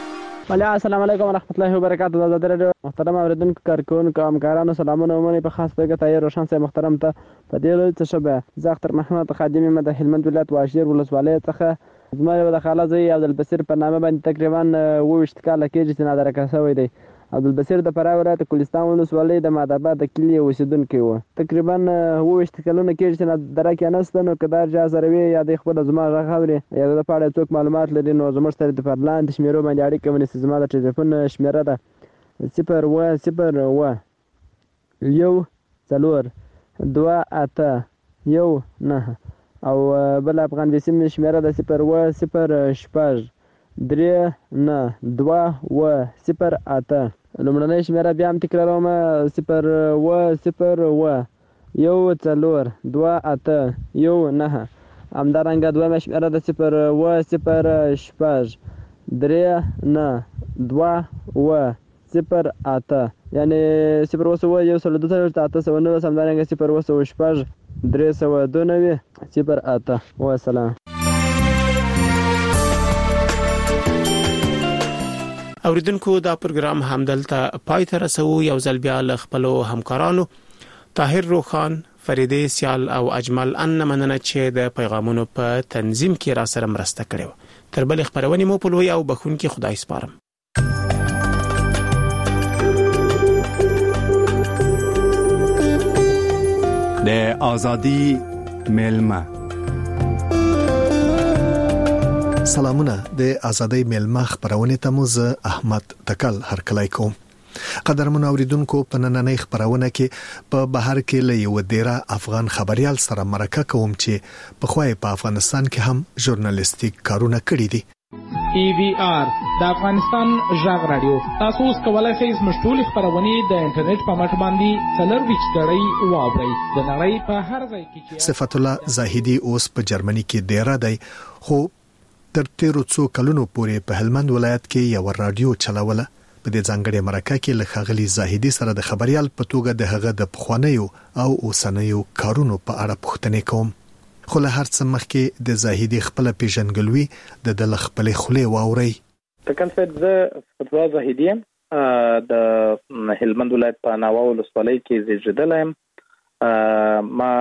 وعلیکم السلام علیکم ورحمۃ اللہ وبرکاتہ. د آزادۍ راډیو محترم اوریدونکو کارکونکو همکارانو سلامونه ومنئ. په خاص توګه طاهر روشن صاحب محترم ته په دې ورځ څه شبه زه اختر محمد خادم یم د هلمند ولایت واشیر ولسوالۍ څخه. زما یو د خاله زوی عبدالبصیر په نامه باندې تقریبا اوویشت کاله کېږي چې نادرکه شوی دی. عبدالبصیر د فراه ولایت کوهستان ولسوالۍ د مادآباد د کلي اوسېدونکی و. تقریبا اوویشت کلونه کېږي چې نادرکه نشته. نو که دا چا سره وي یا دی خپله زما غږ اوري یا د په اړه څوک معلومات لري نو زموږ سره د پر لاندې شمېرو باندې اړیکه ونیسي. زما د ټلیفون شمېره ده صفر اوه صفر اوه یو څلور دوه اته یو نهه او بل افغان بیسیم شمېره ده صفر اوه صفر شپږ درې نه دوه اوه صفر اته. لومړنۍ شمېره بیا هم تکراروم صفر اوه صفر اوه یو څلور دوه اته یو نهه. همدارنګه دویمه شمېره ده صفر اوه صفر شپږ درې نه دوه اوه صفر اته یعنې صفر اوه سوه یو سل دوه څلوېښت اته سوه نولس. همدارنګه صفر اوه سوه شپږ درې سوه دوه نوي صفر اته. والسلام. اوریدونکو دا پروګرام همدلته پای ته رسو. یو ځل بیا له خپلو همکارانو طاهر روخان، فریده سیال او اجمل ان مننه چې د پیغامونو په تنظیم کې را سره مرسته کړې. تر بل خبرونه مو په لوی او بخونکي خدای سپارم. د ازادي ملما سلامونه. د ازادۍ ملما خبرونه ته مو زه احمد تکل هرکلای کوم. قدرمن اوریدونکو په نننۍ خبرونه کې په بهر کې له یو ډیره افغان خبريال سره مرکه کوم چې په خوای په افغانستان کې هم ژورنالیستیک کارونه کړی دي. ای وی آر د افغانستان ژغ رادیو. تاسو اوس کولای شئ زموږ ټول خبرونه د انټرنیټ په مټ باندې څلور ویشت غړي واورئ. د نړۍ په هر ځای کې چې صفت الله زاهدی اوس په جرمني کې ډیره دی خو تر تیرو څو کلونو پورې په هلمند ولایت کې یو رادیو چلاوله. په دې ځانګړي مرکه کې له خغلی زاهدی سره د خبريال په توګه د هغه د پخوانیو او اوسنیو کارونو په اړه پوښتنې کوم. خو له هر څه مخکې د زاهدی خپل پیژنګلوي د د خپل خله واوري. تکل صاحب زه فتوا زاهدی د هلمند ولایت په ناوه ولسوالۍ کې زیږیدلم. ما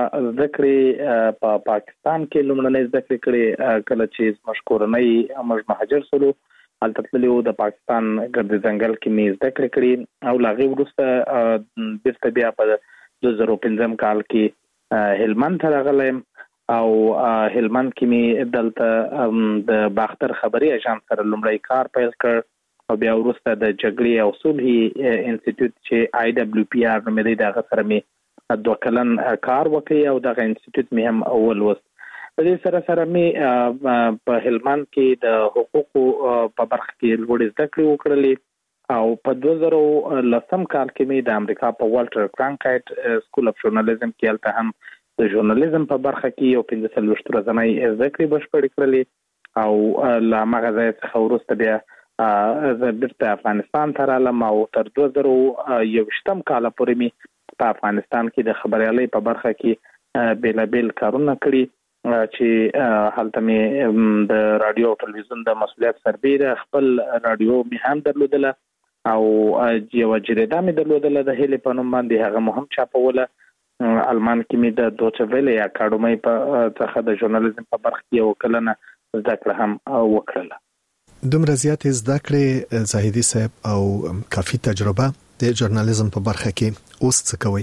ذکرې په پاکستان کې لومړنۍ ذکر کړې کله چې زموږ کورنۍ موږ مهاجر شولو. هلته تللو د پاکستان ګرد ځنګل کې مې ذکر کړې او لاغي وروسته بیرته بیا په دوه زره پنځم کال کې هلمند ته راغلم او هلمند کې مې دلته د باختر خبري اژانس سره لومړی کار پیل کړ او بیا وروسته د جګړې او صلح انسټیټیوټ چې آی ډبلیو پی آر نومېده دغه سره مې دوه کلن کار وکړ او دغه انسټیټیوټ مې هم اول وست. په دې سره سره مې په هلمند کې د حقوقو په برخه کې لوړې زده کړې وکړلې او په دوه زره لسم کال کې مې د امریکا په والټر کرانکایټ سکول اف ژورنالیزم کې هلته هم د ژورنالیزم په برخه کې یو پنځه څلوېښت ورځنۍ زده کړې بشپړې کړلې او له هماغه ځای څخه وروسته بیا زه بیرته افغانستان ته رالم او تر دوه زره یوویشتم کاله پورې مې په افغانستان کې د خبريالۍ په برخه کې بیلابیل کارونه کړي چې هلته مې د رادیو او ټلویزیون د مسؤلیت سربیره خپل رادیو مې هم درلودله او یو جریده مې درلودله د هیلې په نوم باندې. هغه مو هم چاپوله. المان کې مې د دوچه ویلې اکاډمۍ په څخه د ژورنالیزم په برخه کې یو کلنه زده کړه هم وکړله. دومره زیاتې زده کړې زاهدی صاحب او کافي تجربه د ژورنالیزم په برخه کې اوس څه کوي؟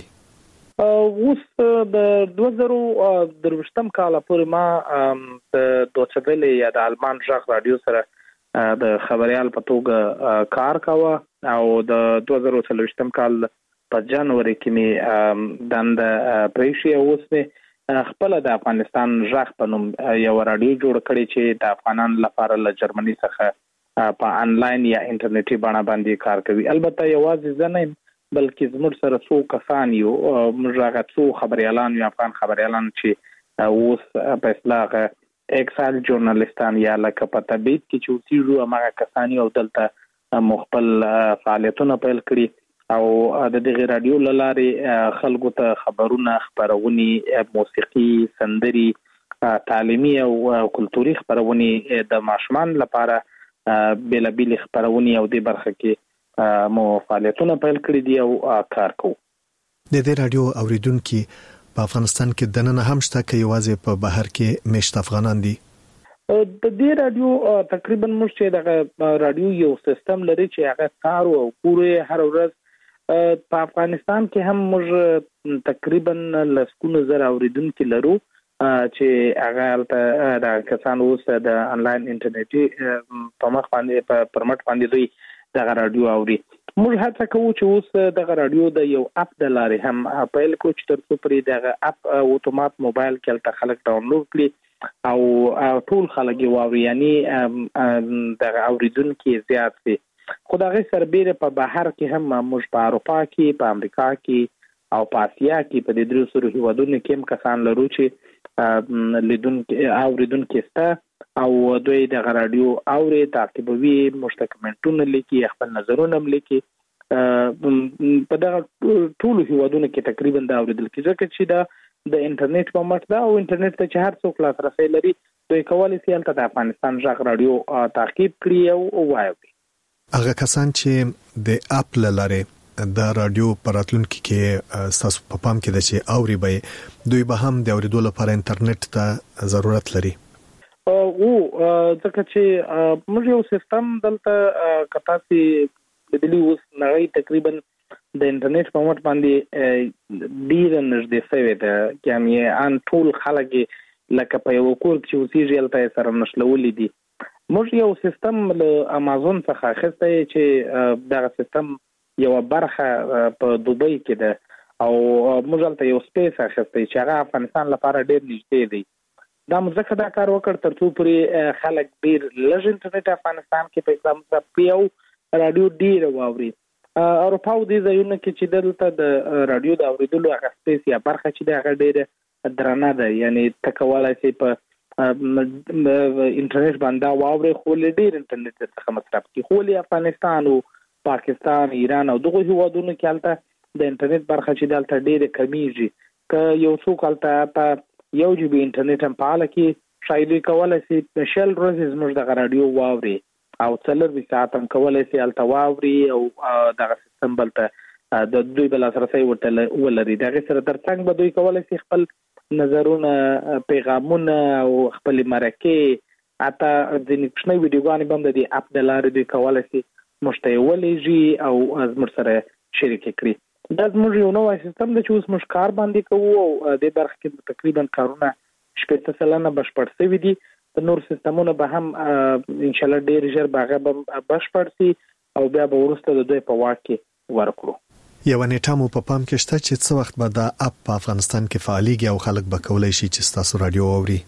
اوس د دوه زره درویشتم کال پورې ما د دوچه ویلې یا د المان ژغ رادیو سره د خبريال په توګه کار کاوه او د دوه زره څلوېښتم کال په جنوري کې مې دند پریشي اوس مې خپل د افغانستان ژغ په نوم یو رادیو جوړ کړی چې د افغانانو لپاره له جرمني څخه په انلاین یا انټرنیټي بڼه باندې کار کوي. البته یوازې زه نه بلکې زموږ سره څو کسان یو موږ هغه څو خبريالان یو افغان خبريالان چې اوس په اصطلاح اکسال ژورنالیستان یا لکه په تبعید کې چې اوسېږو هغه کسان یو دلته مخبل فعالیتونه پیل کړي او د دغه رادیو لارې خلکو ته خبرونه خبرونی موسیقي سندري تعلیمي او کلتوري خبرونه د ماشومان لپاره بیلابیل خبرونه او د برخه کې مو فعالیتونه پیل کړی دي او کار کوو. د دې رادیو اوریدونکو په افغانستان کې دننه هم شته کې یوازې په بهر کې مشت افغانان دي. د دې رادیو تقریبا موږ چې د رادیو یو سیستم لري چې هغه کار او پوره هر ورځ په افغانستان کې هم موږ تقریبا لسکونه زره اوریدونکو لرو چې هغه د کسانو اوس د انلاین انټرنیټي په مخ باندې په پرمټ باندې دوی د رادیو اوري. موږ هڅه کوو چې اوس د رادیو د یو اپ د لارې هم پیل کوو چې تر څو پرې د اپ اتومات موبایل کې تل خلک ډاونلوډ کړي او ټول خلک یې واوري، یعنی د اوریدونکو زیات وي. خو دا غي سربېره په بهر کې هم موږ په اروپا کې، په امریکا کې او په اسیا کې په دې درو سره هیوادونو کې هم کسان لرو چې لیدونکو اوریدونکو سته او دوی د رادیو اوري تعقیبوي، مشتکمنټونه لیکي، خپل نظرونه لیکي. په دغه ټول هیوادونو کې تقریبا دا اوریدل کیږي چې دا د انټرنیټ په مټ دا او انټرنیټ ته چې هر څوک لاسرسي لري دوی کولای شي د افغانستان ژغ رادیو تعقیب کړي او وایي. هغه کسان چې د اپ لاره د رادیو پراتلونکو کې تاسو په پام کې د چې اوري به دوی به هم د اوریدو لپاره انټرنیټ ته ضرورت لري. او ځکه چې موږ یو سیستم دلته کتاسي بدلی اوس نړۍ تقریبا د انټرنیټ په مټ باندې ډیر نږدې شوی ده، یعنی ان ټول خلک لکه په یو کور کې اوسېږي هلته سره نشلولې دي. موږ یو سیستم له امازون څخه اخیستی چې دغه سیستم یو برخه په دوبۍ کې ده او موږ هلته یو سپیس اخیستی چې هغه افغانستان لپاره ډیر نږدې دی. دا مزه دا کار وکړ تر څو پرې خلک ډیر لږ انټرنیټ افغانستان کې په اسلام سره پیو رادیو ډیر واوري. اروپا او د ځایونو کې چې دلته د رادیو د اوریدلو هغه سپیس یا برخه چې د هغه ډیره درنه ده، یعنی تکوالای شي په انټرنیټ باندې واوري خو ډیر انټرنیټ څخه مصرف کی. خو له افغانستان او پاکستان، ایران او دغه هیوادونو کې البته د انټرنیټ برخه چې دلته ډیره کمیږي. که یو څوک البته په یو جی بی انټرنیټ هم پاله کې شاید کولای شي په شل ورځې زموږ د رادیو واوري او څلور ساعت هم کولای شي الته واوري او دغه سیستم بلته د دوی بل سره ورته ولري. دغه سره ترڅنګ به دوی کولای شي خپل نظرونه، پیغامونه او خپل مرکه اته د نښنې ویډیوګانې باندې د اپ د لارې دوی کولای شي مشتیولېږي او زموږ سره شریک کړي. دا زموږ یو نوی سیستم دی چې اوس موږ کار باندې کوو او د برخه کې تقریبا کارونه شپږ سلنه بشپړ شوي دي. د نور سیستمونه به هم ان شاء الله ډیر ژر به بشپړ شي او بیا به وروسته د دوی په واک کې ورکړو. یو نیټه مو په پام کې شته چې څو وخت به دا اپ په افغانستان کې فعالیږي او خلک به کولای شي چې تاسو رادیو اوري؟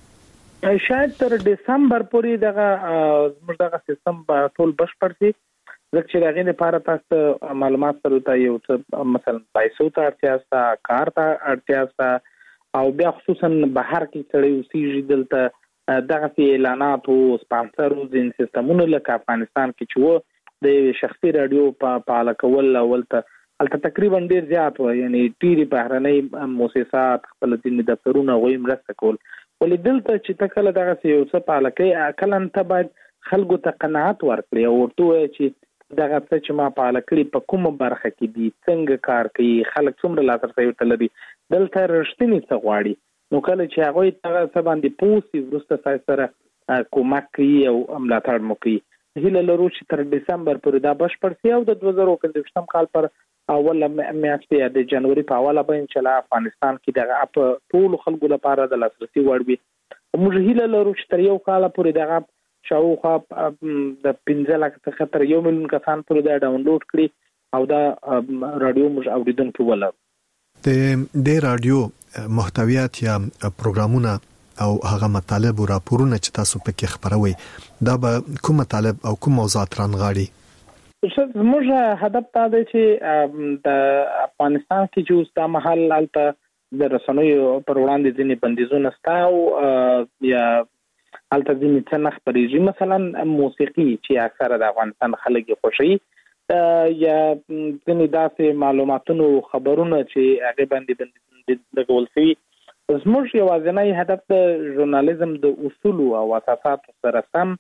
شاید تر دسمبر پورې دغه زموږ دغه سیستم به ټول بشپړ شي. ځکه چې دغه لپاره تاسو معلومات سره ته یو څه مثلا پیسو ته اړتیا شته، کار ته اړتیا شته او بیا خصوصا بهر کې سړی اوسېږي دلته دغه اعلانات او سپانسر او ځین سیستمونه لکه افغانستان کې چې وو د شخصي رادیو په پاله کول اولته البته تقریبا ډیر زیات و، یعنی ډیری بهرنۍ مؤسسات خپل دین دفترونه غوي مرسته کول. ولې دلته چې تکله دغه یو څه پاله کې اکلن ته باید خلکو ته قناعت ورکړي او ورته چې دغه څه چې ما پاله کړی په کومه برخه کې دي، څنګه کار کوي، خلک څومره لاسرسي ورته لري، دلته رښتینی څه غواړي. نو کله چې هغوی ته څه باندې پوسي وروسته سره کومک کوي او ملاتړ مو کوي. هیله لرو چې تر دسمبر پورې دا بشپړ شي او د دوه زره پنځويشتم کال پر اوله میاشت د جنوري په اوله به ان شاء الله افغانستان کې دغه اپ ټول خلکو لپاره د لاسرسي وړ وي. موږ هیله لرو چې تر یو کال پورې دغه شاوخوا د پنځه لک څخه تر یو میلیون کسان پورې دا ډاونلوډ کړي او دا رادیو موږ اوریدونکو ولر. د د رادیو محتویات یا پروګرامونه او هغه مطالب او راپورونه چې تاسو پکې خبروي دا به کوم مطالب او کوم موضوعات رانغاړي؟ زموږ هدف دا دی چې د افغانستان کې چې اوس دا محل الته د رسنیو پر وړاندې ځینې بندیزونه شته او یا الته ځینې څه نه خپرېږي، مثلا موسیقي چې اکثره د افغانستان خلک یې خوښوي یا ځینې داسې معلوماتونو خبرونه چې هغې باندې لګول شوي. زموږ یوازینی هدف د ژورنالیزم د اصولو او اساساتو سره سم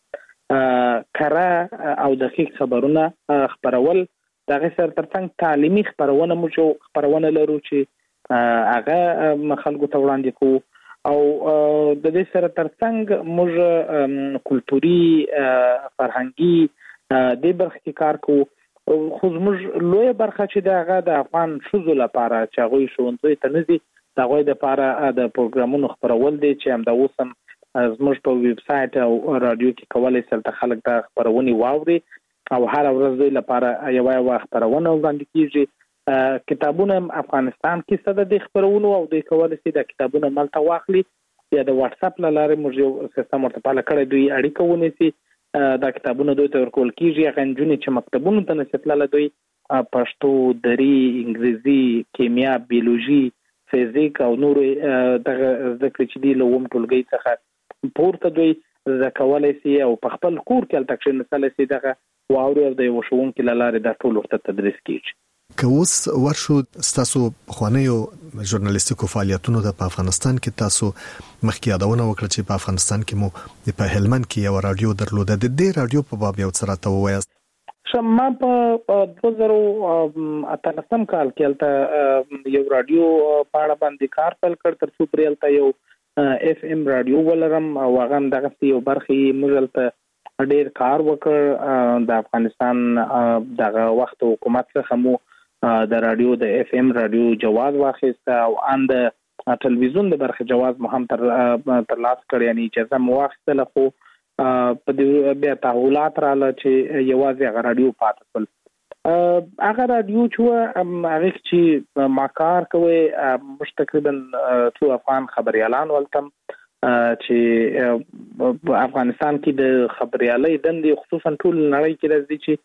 کره او دقیق خبرونه خبرول. دغه سره ترڅنګ تعلیمي خبرونه موږ خبرونه لرو چې هغه خلکو ته وړاندې کوو او د دې سره ترڅنګ موږ کلتوري فرهنګي د برخه کې کار کوو. خو موږ لوی برخه چې دغه د افغان شوزو لپاره چې هغه شونځي ته نزي دغه د لپاره د پروګرامونو خبرول دي چې هم د اوسم زموږ په ویب سټ او رادیو کې کولای شي چې خلک د خبرونې واوري او هر ورځ د لپاره یو یو خبرونه وړاندې کیږي. کتابونه افغانستان کې څه د خبرونو او د کولای شي د کتابونو ملته واخلي یا د واتس اپ لاره موږ یو سیستم ورته پاله کړی دوی اړیکه ونیسي دا کتابونه دوی ته ورکول کیږي. غنجونی چې مکتبونو ته نشتلاله دوی پښتو، دری، انګریزي، کیمیا، بیولوژي، فزیک او نور دغه ذکر چې دی لوم ټولګي څخه پورته دوی زکولای شي او په خپل کور کې التکشن نسل شي دغه واوري او د وشون کې لاره د ټول ورته تدریس کیږي. که اوس ورشو تاسو خوانیو ژورنالیستیکو فعالیتونو د افغانستان کې تاسو مخکې یادونه وکړه چې په افغانستان کې مو په هلمند کې یو رادیو درلوده. د دې رادیو په باب یو څه راته ووایاست. شمه په دوه زره اتلسم کال کې الته یو رادیو په اړه باندې کار پیل کړ تر څو پرېلته یو اف ام رادیو ولرم او هغه دغه یو برخه مجلته ډېر کار وکړ. د افغانستان دغه وخت حکومت څخه مو د رادیو د اف ام رادیو جواز واخیسته او ان د ټلویزیون د برخه جواز مو هم تر تر لاس کړ یعنی اجازه مو واخیسته. خو په دې بیا تحولات رااله چې یوازې هغه رادیو پاتې شول. هغه رادیو چې هغه چې ما کار کوي مش تقریبا څو افغان خبريالان ولتم چې افغانستان کې د خبريالۍ دندې خصوصا ټول نړۍ کې راځي چې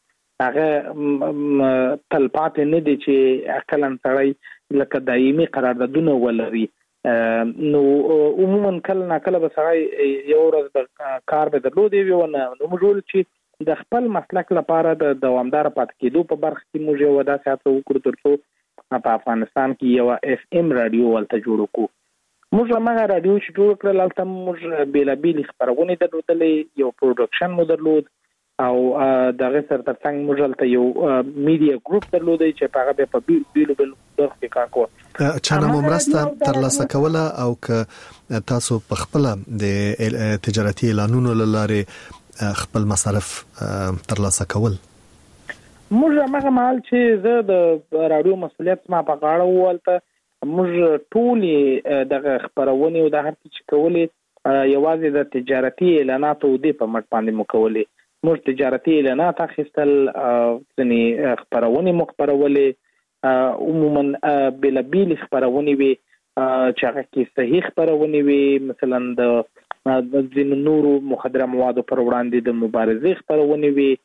هغه تلپاتې نه دي چې اکلن سړی لکه دایمي قراردادونه ولري. نو عموما کله نه کله به سړی یو ورځ د کار به درلودي وي ونه نو موږ چې د خپل مسلک لپاره د دوامدار پاتې کېدو په برخه کې موږ یو داسې هڅه وکړو ترڅو په افغانستان کې یو اف ام رادیو ولته جوړ کړو. موږ هغه رادیو چې جوړ کړل هلته موږ بیلابیل خبرونه درلودلې یو پروډکشن مو درلود او دغه سره ترڅنګ موږ هلته یو میډیا ګروپ درلودی چې هغه به په بیلو بیلو برخو کې کار کوي. چانه مو مرسته ترلاسه کوله او که تاسو په خپل د تجارتي اعلانونو لاره خپل مصارف ترلاسه کول؟ موږ هغه مال چې زه د رادیو مسؤلیت ما په غاړه ولته موږ ټول دغه خبرونه او د هر څه چې کولې یوازې د تجارتي اعلاناتو د په مټ باندې مو کولې. موږ تجارتي اعلانات اخیستل ځنی خبرونه مخبرولې عموما بلابیل خبرونه وي چې هغه کې صحیح خبرونه وي مثلا د ځینو نورو مخدره موادو پر وړاندې د مبارزې خبرونه وي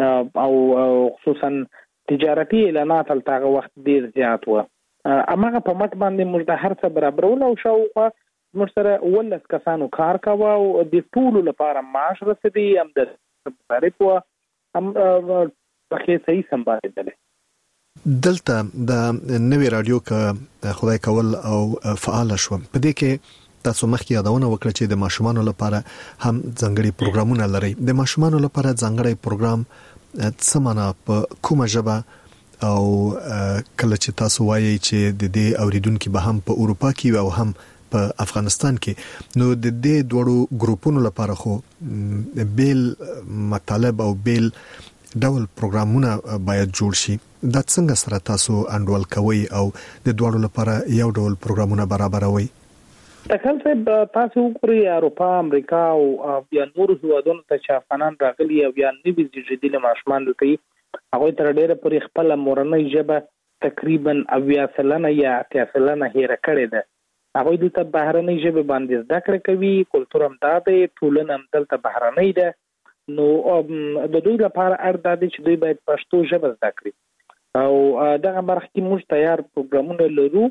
او خصوصا تجارتي اعلانات هغه وخت ډیر زیات و. امغه په مټ باندې موږ د هر څه برابرول او شاوخوا موږ سره ولس کسانو کار کاوه او د ټول لپاره معاش رسیدي هم د مصارف و هم په صحیح سمبالېدل. دلته د نوې رادیو که خدای کول او فعال شو په دې کې تاسو مخکې یادونه وکړه چې د ماشومانو لپاره هم ځانګړي پروګرامونه لري. د ماشومانو لپاره ځانګړي پروګرام څه معنا په کومه ژبه او کله چې تاسو وایي چې د دې اوریدونکو به هم په اروپا کې او هم په افغانستان کې نو د دې دوړو ګروپونو لپاره خو بیل مطالب او بیل ډول پروګرامونه باید جوړ شي. دا څنګه سره تاسو انډول کوي او د دوړو لپاره یو ډول پروګرامونه برابروي؟ تکل څه تاسو وګورئ اروپا، امریکا او یا نور هیوادونو ته چې افغانان راغلي او یا نوي زیږیدلي ماشومان دلته هغه تر ډیره پرې خپل مورنۍ ژبه تقریبا اویا سلنه یا اتیا سلنه هېره کړې ده. هغه دلته بهرنۍ ژبه باندې زده کړه کوي، کلتور هم دا دی، ټولنه هم دلته بهرنۍ ده. نو د دوی لپاره اړ دی چې دوی باید پښتو ژبه زده کړي او دغه برخه کې موږ تیار پروګرامونه لرو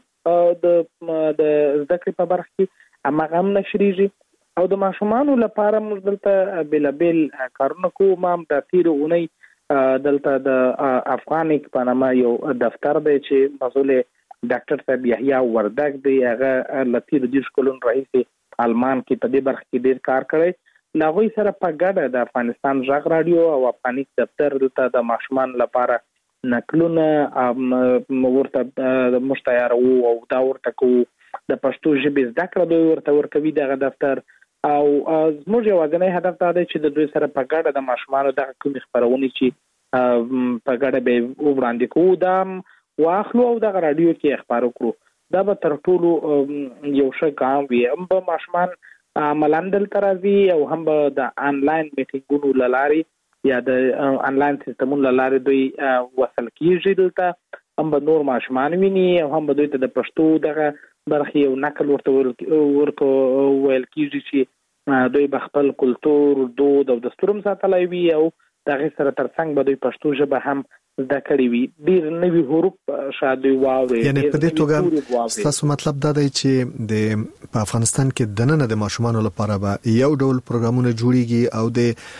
د د زده کړې په برخه کې هغه هم نشریږي او د ماشومانو لپاره موږ دلته بلابل کارونه کوو. ما هم د تیر اونۍ دلته د افغانیک په نامه یو دفتر دی چې مسؤل ډاکټر صاحب یحیی وردګ دی، هغه لتیر د شکولون رئیس آلمان کې په دې برخه کې ډیر کار کړی لاغوي سره په ګډه د افغانستان ژغ رادیو او افغاني دفتر دلته د ماشومان لپاره نقلونه ورته د مشتیار او دا ورته کو د پښتو ژبې زده کړه دوی ورته ورکوي دغه دفتر او زموږ یوازینی هدف دا دی چې د دوی سره په ګډه د ماشومانو دغه کومې خپرونې چې په ګډه به وړاندې کوو دا واخلو او دغه رادیو کې خبرو کړو دا به تر ټولو یو ښه ګام وي هم به ماشومان عملاً دلته راځي او هم به د آنلاین میټینګونو له لارې یا د آنلاین سیستمونو له لارې دوی وصل کېږي دلته هم به نور ماشومان ویني او هم به دوی ته د پښتو دغه برخې یو نقل ورته ورکو ویل کېږي چې دوی به خپل کلتور دود او دستور هم ساتلی وي او د هغې سره تر څنګ به دوی پښتو ژبه هم زده کړې وي ډېر نوي حروف شاید دوی واوري یعنې په دې توګه ستاسو مطلب دا دی چې د په افغانستان کې دننه د ماشومانو لپاره به یو ډول پروګرامونه جوړیږي او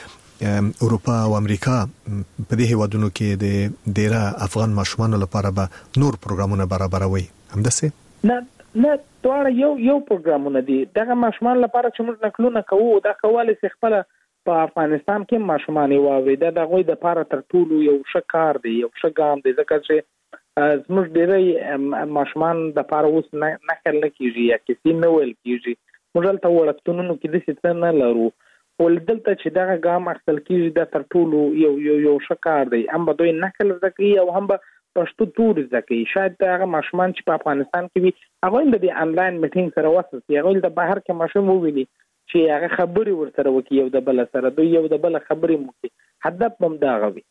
د اروپا او امریکا په دې هیوادونو کې د ډیره افغان ماشومانو لپاره به نور پروګرامونه برابروي همداسې نه نه دواړه یو یو پروګرامونه دي دغه ماشومان لپاره چې موږ نقلونه کوو دا کولی شي خپل په افغانستان کې ماشومان واوري دا د غوي د لپاره تر ټولو یو ښه کار دی یو ښه ګام دی ځکه چې زموږ ډېری ماشومان د لپاره اوس نقل نه کیږي یا کیسې نه ویل کیږي موږ دلته وړکتونونو کې داسې څه نه لرو ولدلته چې دغه ګام اخیستل کیږي دا تر ټولو یو یو یو ښه کار دی هم به دوی نقل زده کوي او هم به پښتو تور زده کوي شاید هغه ماشومان چې په افغانستان کې وي هغوی د دې آنلاین میټینګ سره وصل شي هغوی د بهر کې ماشوم وویني چې هغه خبرې ورسره وکړي یو د بل سره دوی یو د بل خبرې وکړي هدف هم دا غوي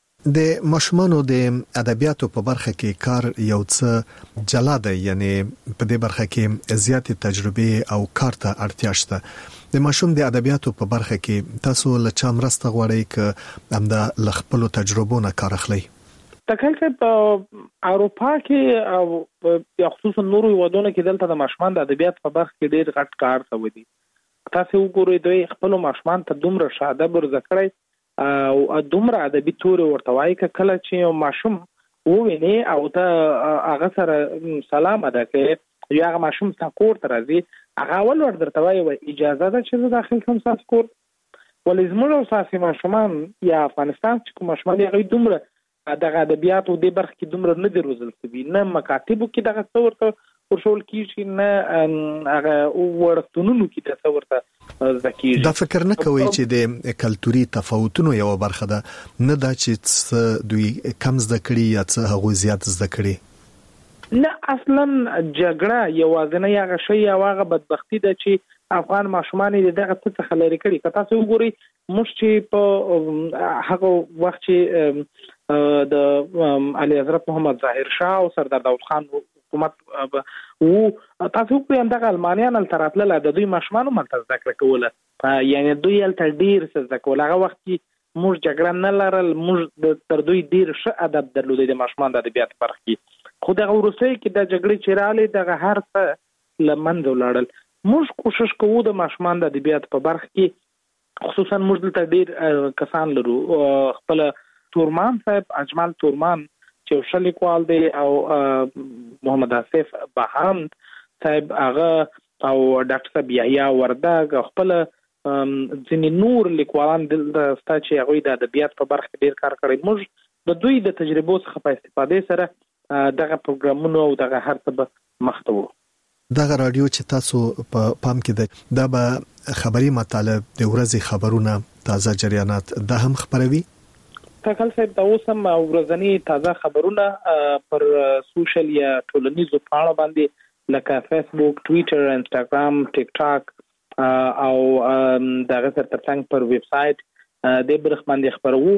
د ماشومانو د ادبیاتو په برخه کې کار یو څه جلا دی یعنی په دې برخه کې زیات تجربه او کار ته اړتیا شته د ماشوم د ادبیاتو په برخه کې تاسو له چا مرسته غواړئ ک همدا ل خپل تجربو نه کار اخلئ تکل چې په اروپا کې او خصوصا نورو هیوادونو کې دلته د ماشومان د ادبیات په برخه کې ډېر غټ کار شوی دی تاسو وګورئ دوی خپل ماشومان ته دومره شاده برزه کړی او دومره ادبي تور ورته وایي کله چې ماشوم وویني او ته هغه سره سلام ادا کوي یا هغه ماشوم څنګه کور ته راځي هغه ول ور درته وایي اجازه ده چې داخل کوم ساس کور ولې زموږ ساسي ماشومان یا افغانستان چې کوم ماشومان یې دومره دغه ادبیاتو د برخه کې دومره نه دی روزل شوی نه مکاتبو کې دغه څورته ورشول کیږي نه هغه ورته کې د څورته ذکیږي دا فکر نه کوي چې د کلتوري تفاوتونو یو برخه ده نه دا چې دوی کم زده کړي یا څه هغه زیات زده کړي نه اصلا جګړه یوازینی هغه شی او هغه بدبختی ده چې افغان ماشومان دغه څه خلاري کړي که تاسو وګورئ موږ چې په هغه وخت چې د علي حضرت محمد ظاهر شاه او سردار داود خان حکومت وو تاسو په دغه المانیان التراتل د دوی ماشومان ملته ذکر کوله یعنی دوی الته ډیر څه ذکر هغه وخت کې موږ جګړه نه لرل موږ تر دوی ډیر ښه ادب درلودي د ماشومان د ادبیات برخه کې خو دغه وروسته کې د جګړې چیرالې دغه هر څه لمنځه ولاړل موږ کوشش کوو د ماشومان د ادبیات په برخه کې خصوصا موږ دلته ډیر کسان لرو خپل تورمان صاحب اجمل تورمان چې ښه لیکوال دی او محمد آصف بهاند صاحب هغه او ډاکټر صاحب یحیی وردګ خپل ځینې نور لیکوالان دلته ستا چې هغوی د ادبیات په برخه کې ډېر کار کړی موږ د دوی د تجربو څخه په استفادې سره دغه پروګرامونو او دغه هر څه به مخته وو دغه رادیو چې تاسو په پام کې ده دا به خبري مطالب د ورځې خبرونه تازه جریانات دا هم خبروي تکل صاحب دا اوس هم ورځنی تازه خبرونه پر سوشل یا ټولنیزو پاڼو باندې لکه فیسبوک، ټویټر، انستاګرام، ټیک ټاک او دغه سره ترڅنګ پر ویب سټ د برخ باندې خبرو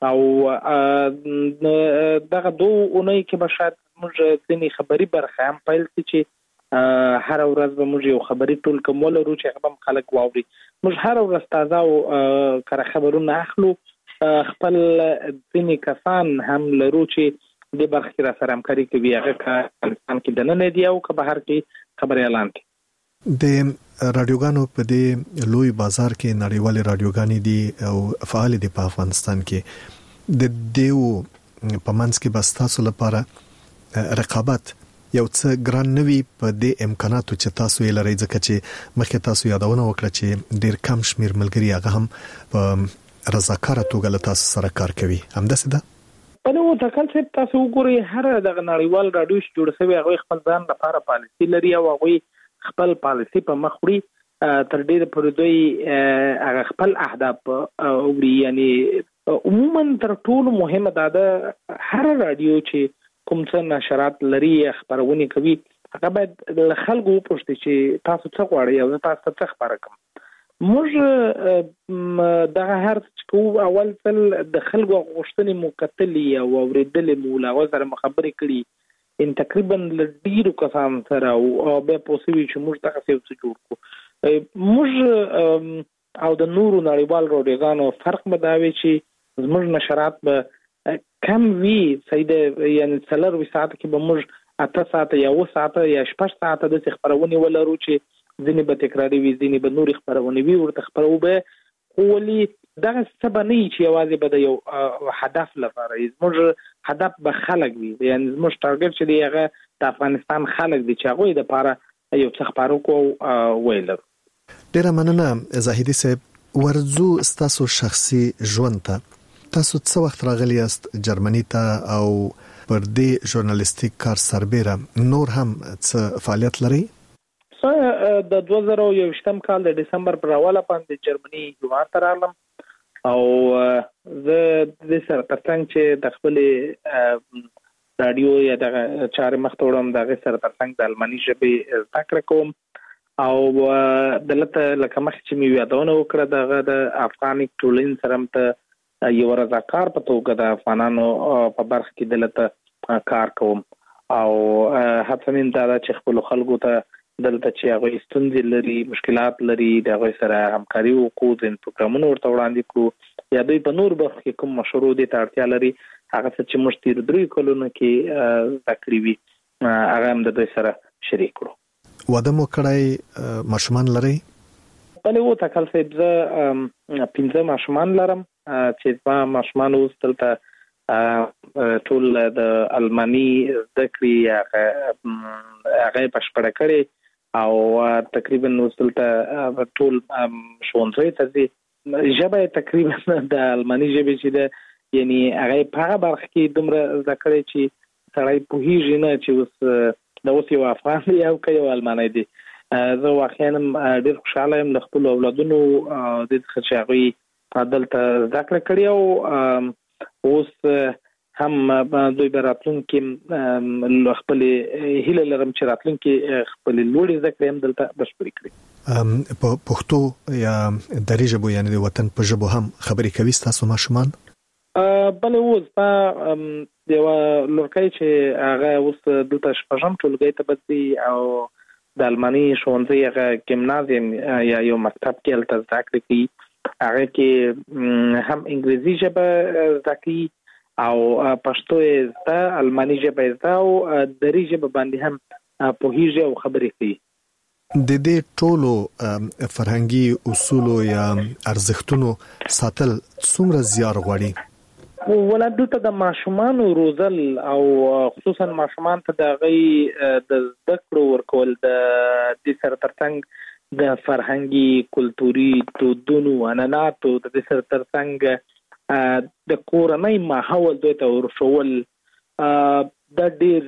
او دغه دوه اونۍ کې به شاید موږ ځینې خبري برخه هم پیل کړو چې هر ورځ به موږ یو خبري ټول کوم ولرو چې هغه هم خلک واوري موږ هر ورځ تازه او کره خبرونه اخلو خپل ځینې کسان هم لرو چې د برخه کې را سره همکاري کوي هغه افغانستان کې دننه دی او که بهر کې خبري اعلان کوي د رادیوګانو په دې لوی بازار کې نړیوالې رادیوګانې دي او فعال دي په افغانستان کې د دیو په منځ کې بس تاسو لپاره رقابت یو څه ګران نوي په دې امکاناتو چې تاسو یې لرئ، ځکه چې مخکې تاسو یادونه وکړه چې ډیر کم شمیر ملګري هغه هم په رضاکاره توګه له تاسو سره کار کوي، همداسې ده؟ په نو تکل چې تاسو وګورئ هر د نړیوال رادیو چې جوړ شوی هغه خپل ځان لپاره پالیسي لري او هغه خپل پالیسي په مخ وړي تر ډیره پورې دوی هغه خپل اهداف وړي. یعنی عموما تر ټولو مهمه دا ده هر رادیو چې کوم څه نشرات لري خبرونه کوي هغه باید له خلکو وپوښتي چې تاسو څه غواړئ او تاسو څه خبره کوم. موږ دغه هر څه اول ځل د خلکو غوښتنې مو کتلې او اورېدلې مو له هغو سره خبرې کړي ان تقریبا له ډېرو کسانو سره او بیا پوسوي چې موږ دغسې یو څه جوړ کړو. موږ او د نورو نړیوال راډیوګانو فرق به دا وي چې زموږ نشرات به کم وي، صحیح ده، یعنې څلرویشت ساعته کې به موږ اته ساعته یا اوه ساعته یا شپږ ساعته داسې خپرونې ولرو چې ځینې به تکراري وي، ځینې به نورې خپرونې وي ورته خپرو به، خو ولې دغه څه به نه وي چې یوازې به د یو هدف لپاره وي. زموږ هدف به خلک وي، یعنې زموږ ټارګټ چې دی هغه د افغانستان خلک دي چې هغوی دپاره یو څه خپاره کړو او ویې لرو. ډېره مننه زاهدي صاحب. ورځو ستاسو شخصي ژوند ته تاسو څه وخت راغلی یاست جرمني ته او پر دې ژورنالیستیک کار سربیره نور هم څه فعالیت لرئ؟ د دوه زره یوویشتم کال د ډسمبر پر اوله باندې جرمني هیواد ته راغلم او زه د سره ترڅنګ چې د خپلې رادیو یا د چارې مخ ته وړم د هغې سره ترڅنګ د الماني ژبې زده کړه کوم او دلته لکه مخکې چې مې یادونه وکړه دغه د افغاني ټولنې سره هم ته یو رضاکار په توګه د افغانانو په برخه کې دلته کار کوم او هڅه مې دا ده چې خپلو خلکو ته دلته چې هغوی ستونزې لري، مشکلات لري، د هغوی سره همکاري وکړو، ځینې پروګرامونه ورته وړاندې کړو یا دوی په نور برخو کې کوم مشورو دې ته اړتیا لري هغه څه چې موږ تېرو دریو کلونو کې زده کړي وي هغه هم د دوی سره شریک کړو. واده مو کړی، ماشومان لرئ؟ بلې و تکل صاحب زه پنځه ماشومان لرم چې زما ماشومان اوس دلته ټول د الماني زده کړې هغه یې بشپړه کړې او تقریبا اوس دلته ټول ښوونځیو ته ځي. ژبه یې تقریبا د الماني ژبې چې ده یعنې هغه یې په هغه برخه کې دومره زده کړې چې سړی پوهېږي نه چې اوس د اوس یو افغان دی او که یو المانی دی. زه واقعا ډېر خوشحاله یم له خپلو اولادونو دې څخه چې هغوی دلته زده کړه کړې او اوس هم دوی به راتلونکي خپلې هیله لرم چې راتلونکي خپلې لوړې زده کړې هم دلته بشپړې کړي. په پښتو یا دري ژبو یعنې د وطن په ژبو هم خبرې کوي ستاسو ماشومان؟ بلې اوس ما یوه لورکۍ چې هغه اوس دلته شپږم ټولګۍ ته به ځي او د الماني ښوونځي هغه ګیمنازیم یا یو مکتب کې هلته زده کړې کوي، هغه کې هم انګلیسي ژبه زده کوي او پښتو یې زده، الماني ژبه یې زده او دري ژبه باندې هم پوهېږي او خبرې کوي. د دې ټولو فرهنګي اصولو یا ارزښتونو ساتل څومره زیار غواړي؟ ولا دلته د ماشومانو روزل او خصوصا ماشومان ته د هغوی د زده کړو ورکول د دې سره ترڅنګ د فرهنګي کلتوري دودونو عنعناتو د دې سره ترڅنګ د کورنۍ ماحول دوی ته ورښول دا ډېر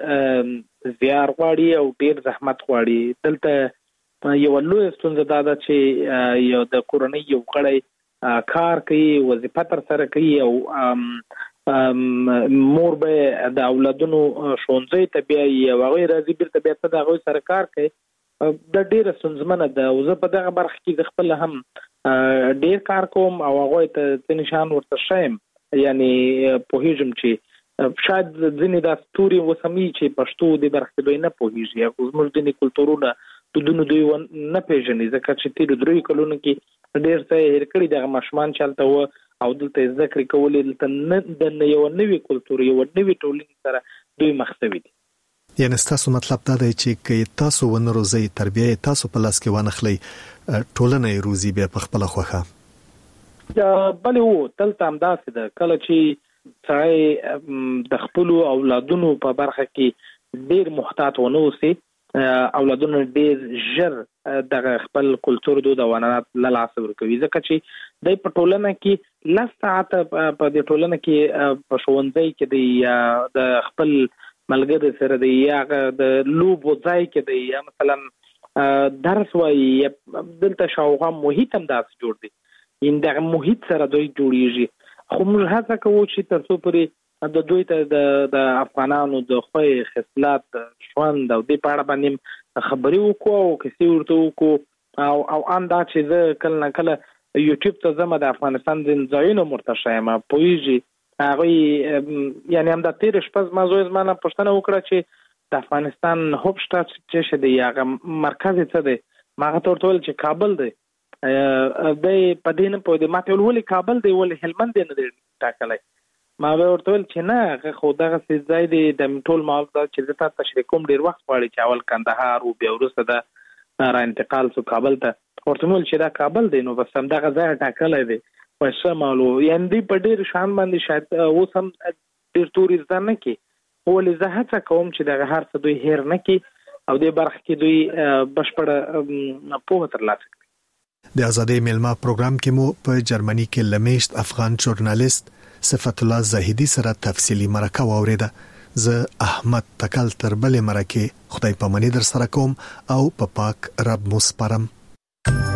زیار غواړي او ډېر زحمت غواړي. دلته یوه لویه ستونزه دا ده چې یو د کورنۍ یو غړی کار کوي، وظیفه ترسره کوي او مور به د اولادونو ښوونځي ته بیایي او هغوی راځي بیرته بیا ته د هغوی سره کار کوي. دا ډېره ستونزمنه ده او زه په دغه برخه کې د خپله هم ډېر کار کوم او هغوی ته ځینې شیان ورته ښیم، یعنې پوهېږم چې شاید ځینې دا ستوري اوس هم وي چې پښتو دې برخه کې دوی نه پوهېږي او زموږ ځینې کلتورونه دودونه دوی نه پېژني ځکه چې تېرو دریو کلونو کې ډېر څه یې هېر کړي. دغه ماشومان چې هلته وه او دلته یې زده کړې کولې دلته د یوه نوي کلتور یوه نوي ټولنې سره دوی مخ شوي دي. یعنې ستاسو مطلب دا دی چې که تاسو ونه روزئ، تربیه یې تاسو په لاس کې وانخلئ، ټولنه یې روزي بیا په خپله خوښه؟ بلې هو دلته همداسې ده. کله چې سړی د خپلو اولادونو په برخه کې ډیر محتاط ونه اوسي، اولادونه ډیر ژر د خپل کلچر دود او عنعنات له لاسه ورکوي، ځکه چې د په ټولنه کې لس ساعت په د ټولنه کې په ښوونځي کې د خپل ملګری سره دی یا د لوبو ځای کې دی یا مثلا درس وایي، دلته شاوخوا محیط هم داسې جوړ دی، ان دغه محیط سره دوی جوړیږي. خو موږ هڅه کوو چې تر څو پورې د دوی ته د افغانانو د خوی خصلات ژوند او د پاړه باندې خبرې وکړو او کیسې ورته وکړو او او ان دا چې زه کله نه کله یوټیوب ته ځم د افغانستان د ځایونو مرتشه یم پوهیږي هغه یعنی هم د تیر شپه زما زوی زما نه پوښتنه وکړه چې د افغانستان هوبشټات چې شه دی هغه مرکز څه دی، ما هغه ورته وویل چې کابل دی. د په دې نه پوه دی، ما ته ولې کابل دی ولې هلمند دی نه دی ټاکلی، ما به ورته ویل چې نه خو دغه ځای دی د ټول مال چې زه تاسو تشریح کوم ډیر وخت غواړي چې اول کندهار او بیا وروسته د را انتقال سو کابل ته، ورته ویل چې دا کابل دی نو بس هم دغه ځای ټاکلی دی. وښه مالو یعنی دوی په ډیر شان باندې شاید اوس هم ډیر توري زده نه کړي، ولې زه هڅه کوم چې دغه هر څه دوی هیر نه کړي او دې برخه کې دوی بشپړه پوهه ترلاسه کړي. د ازادۍ میلمه پروګرام کې مو په جرمني کې لمیشت افغان ژورنالیست صفت الله زاهدی سره تفصیلی مرکه واوریده. زه احمد تکل تر بلې مرکه خدای پامنی در سره کوم او په پا پاک رب مو سپارم.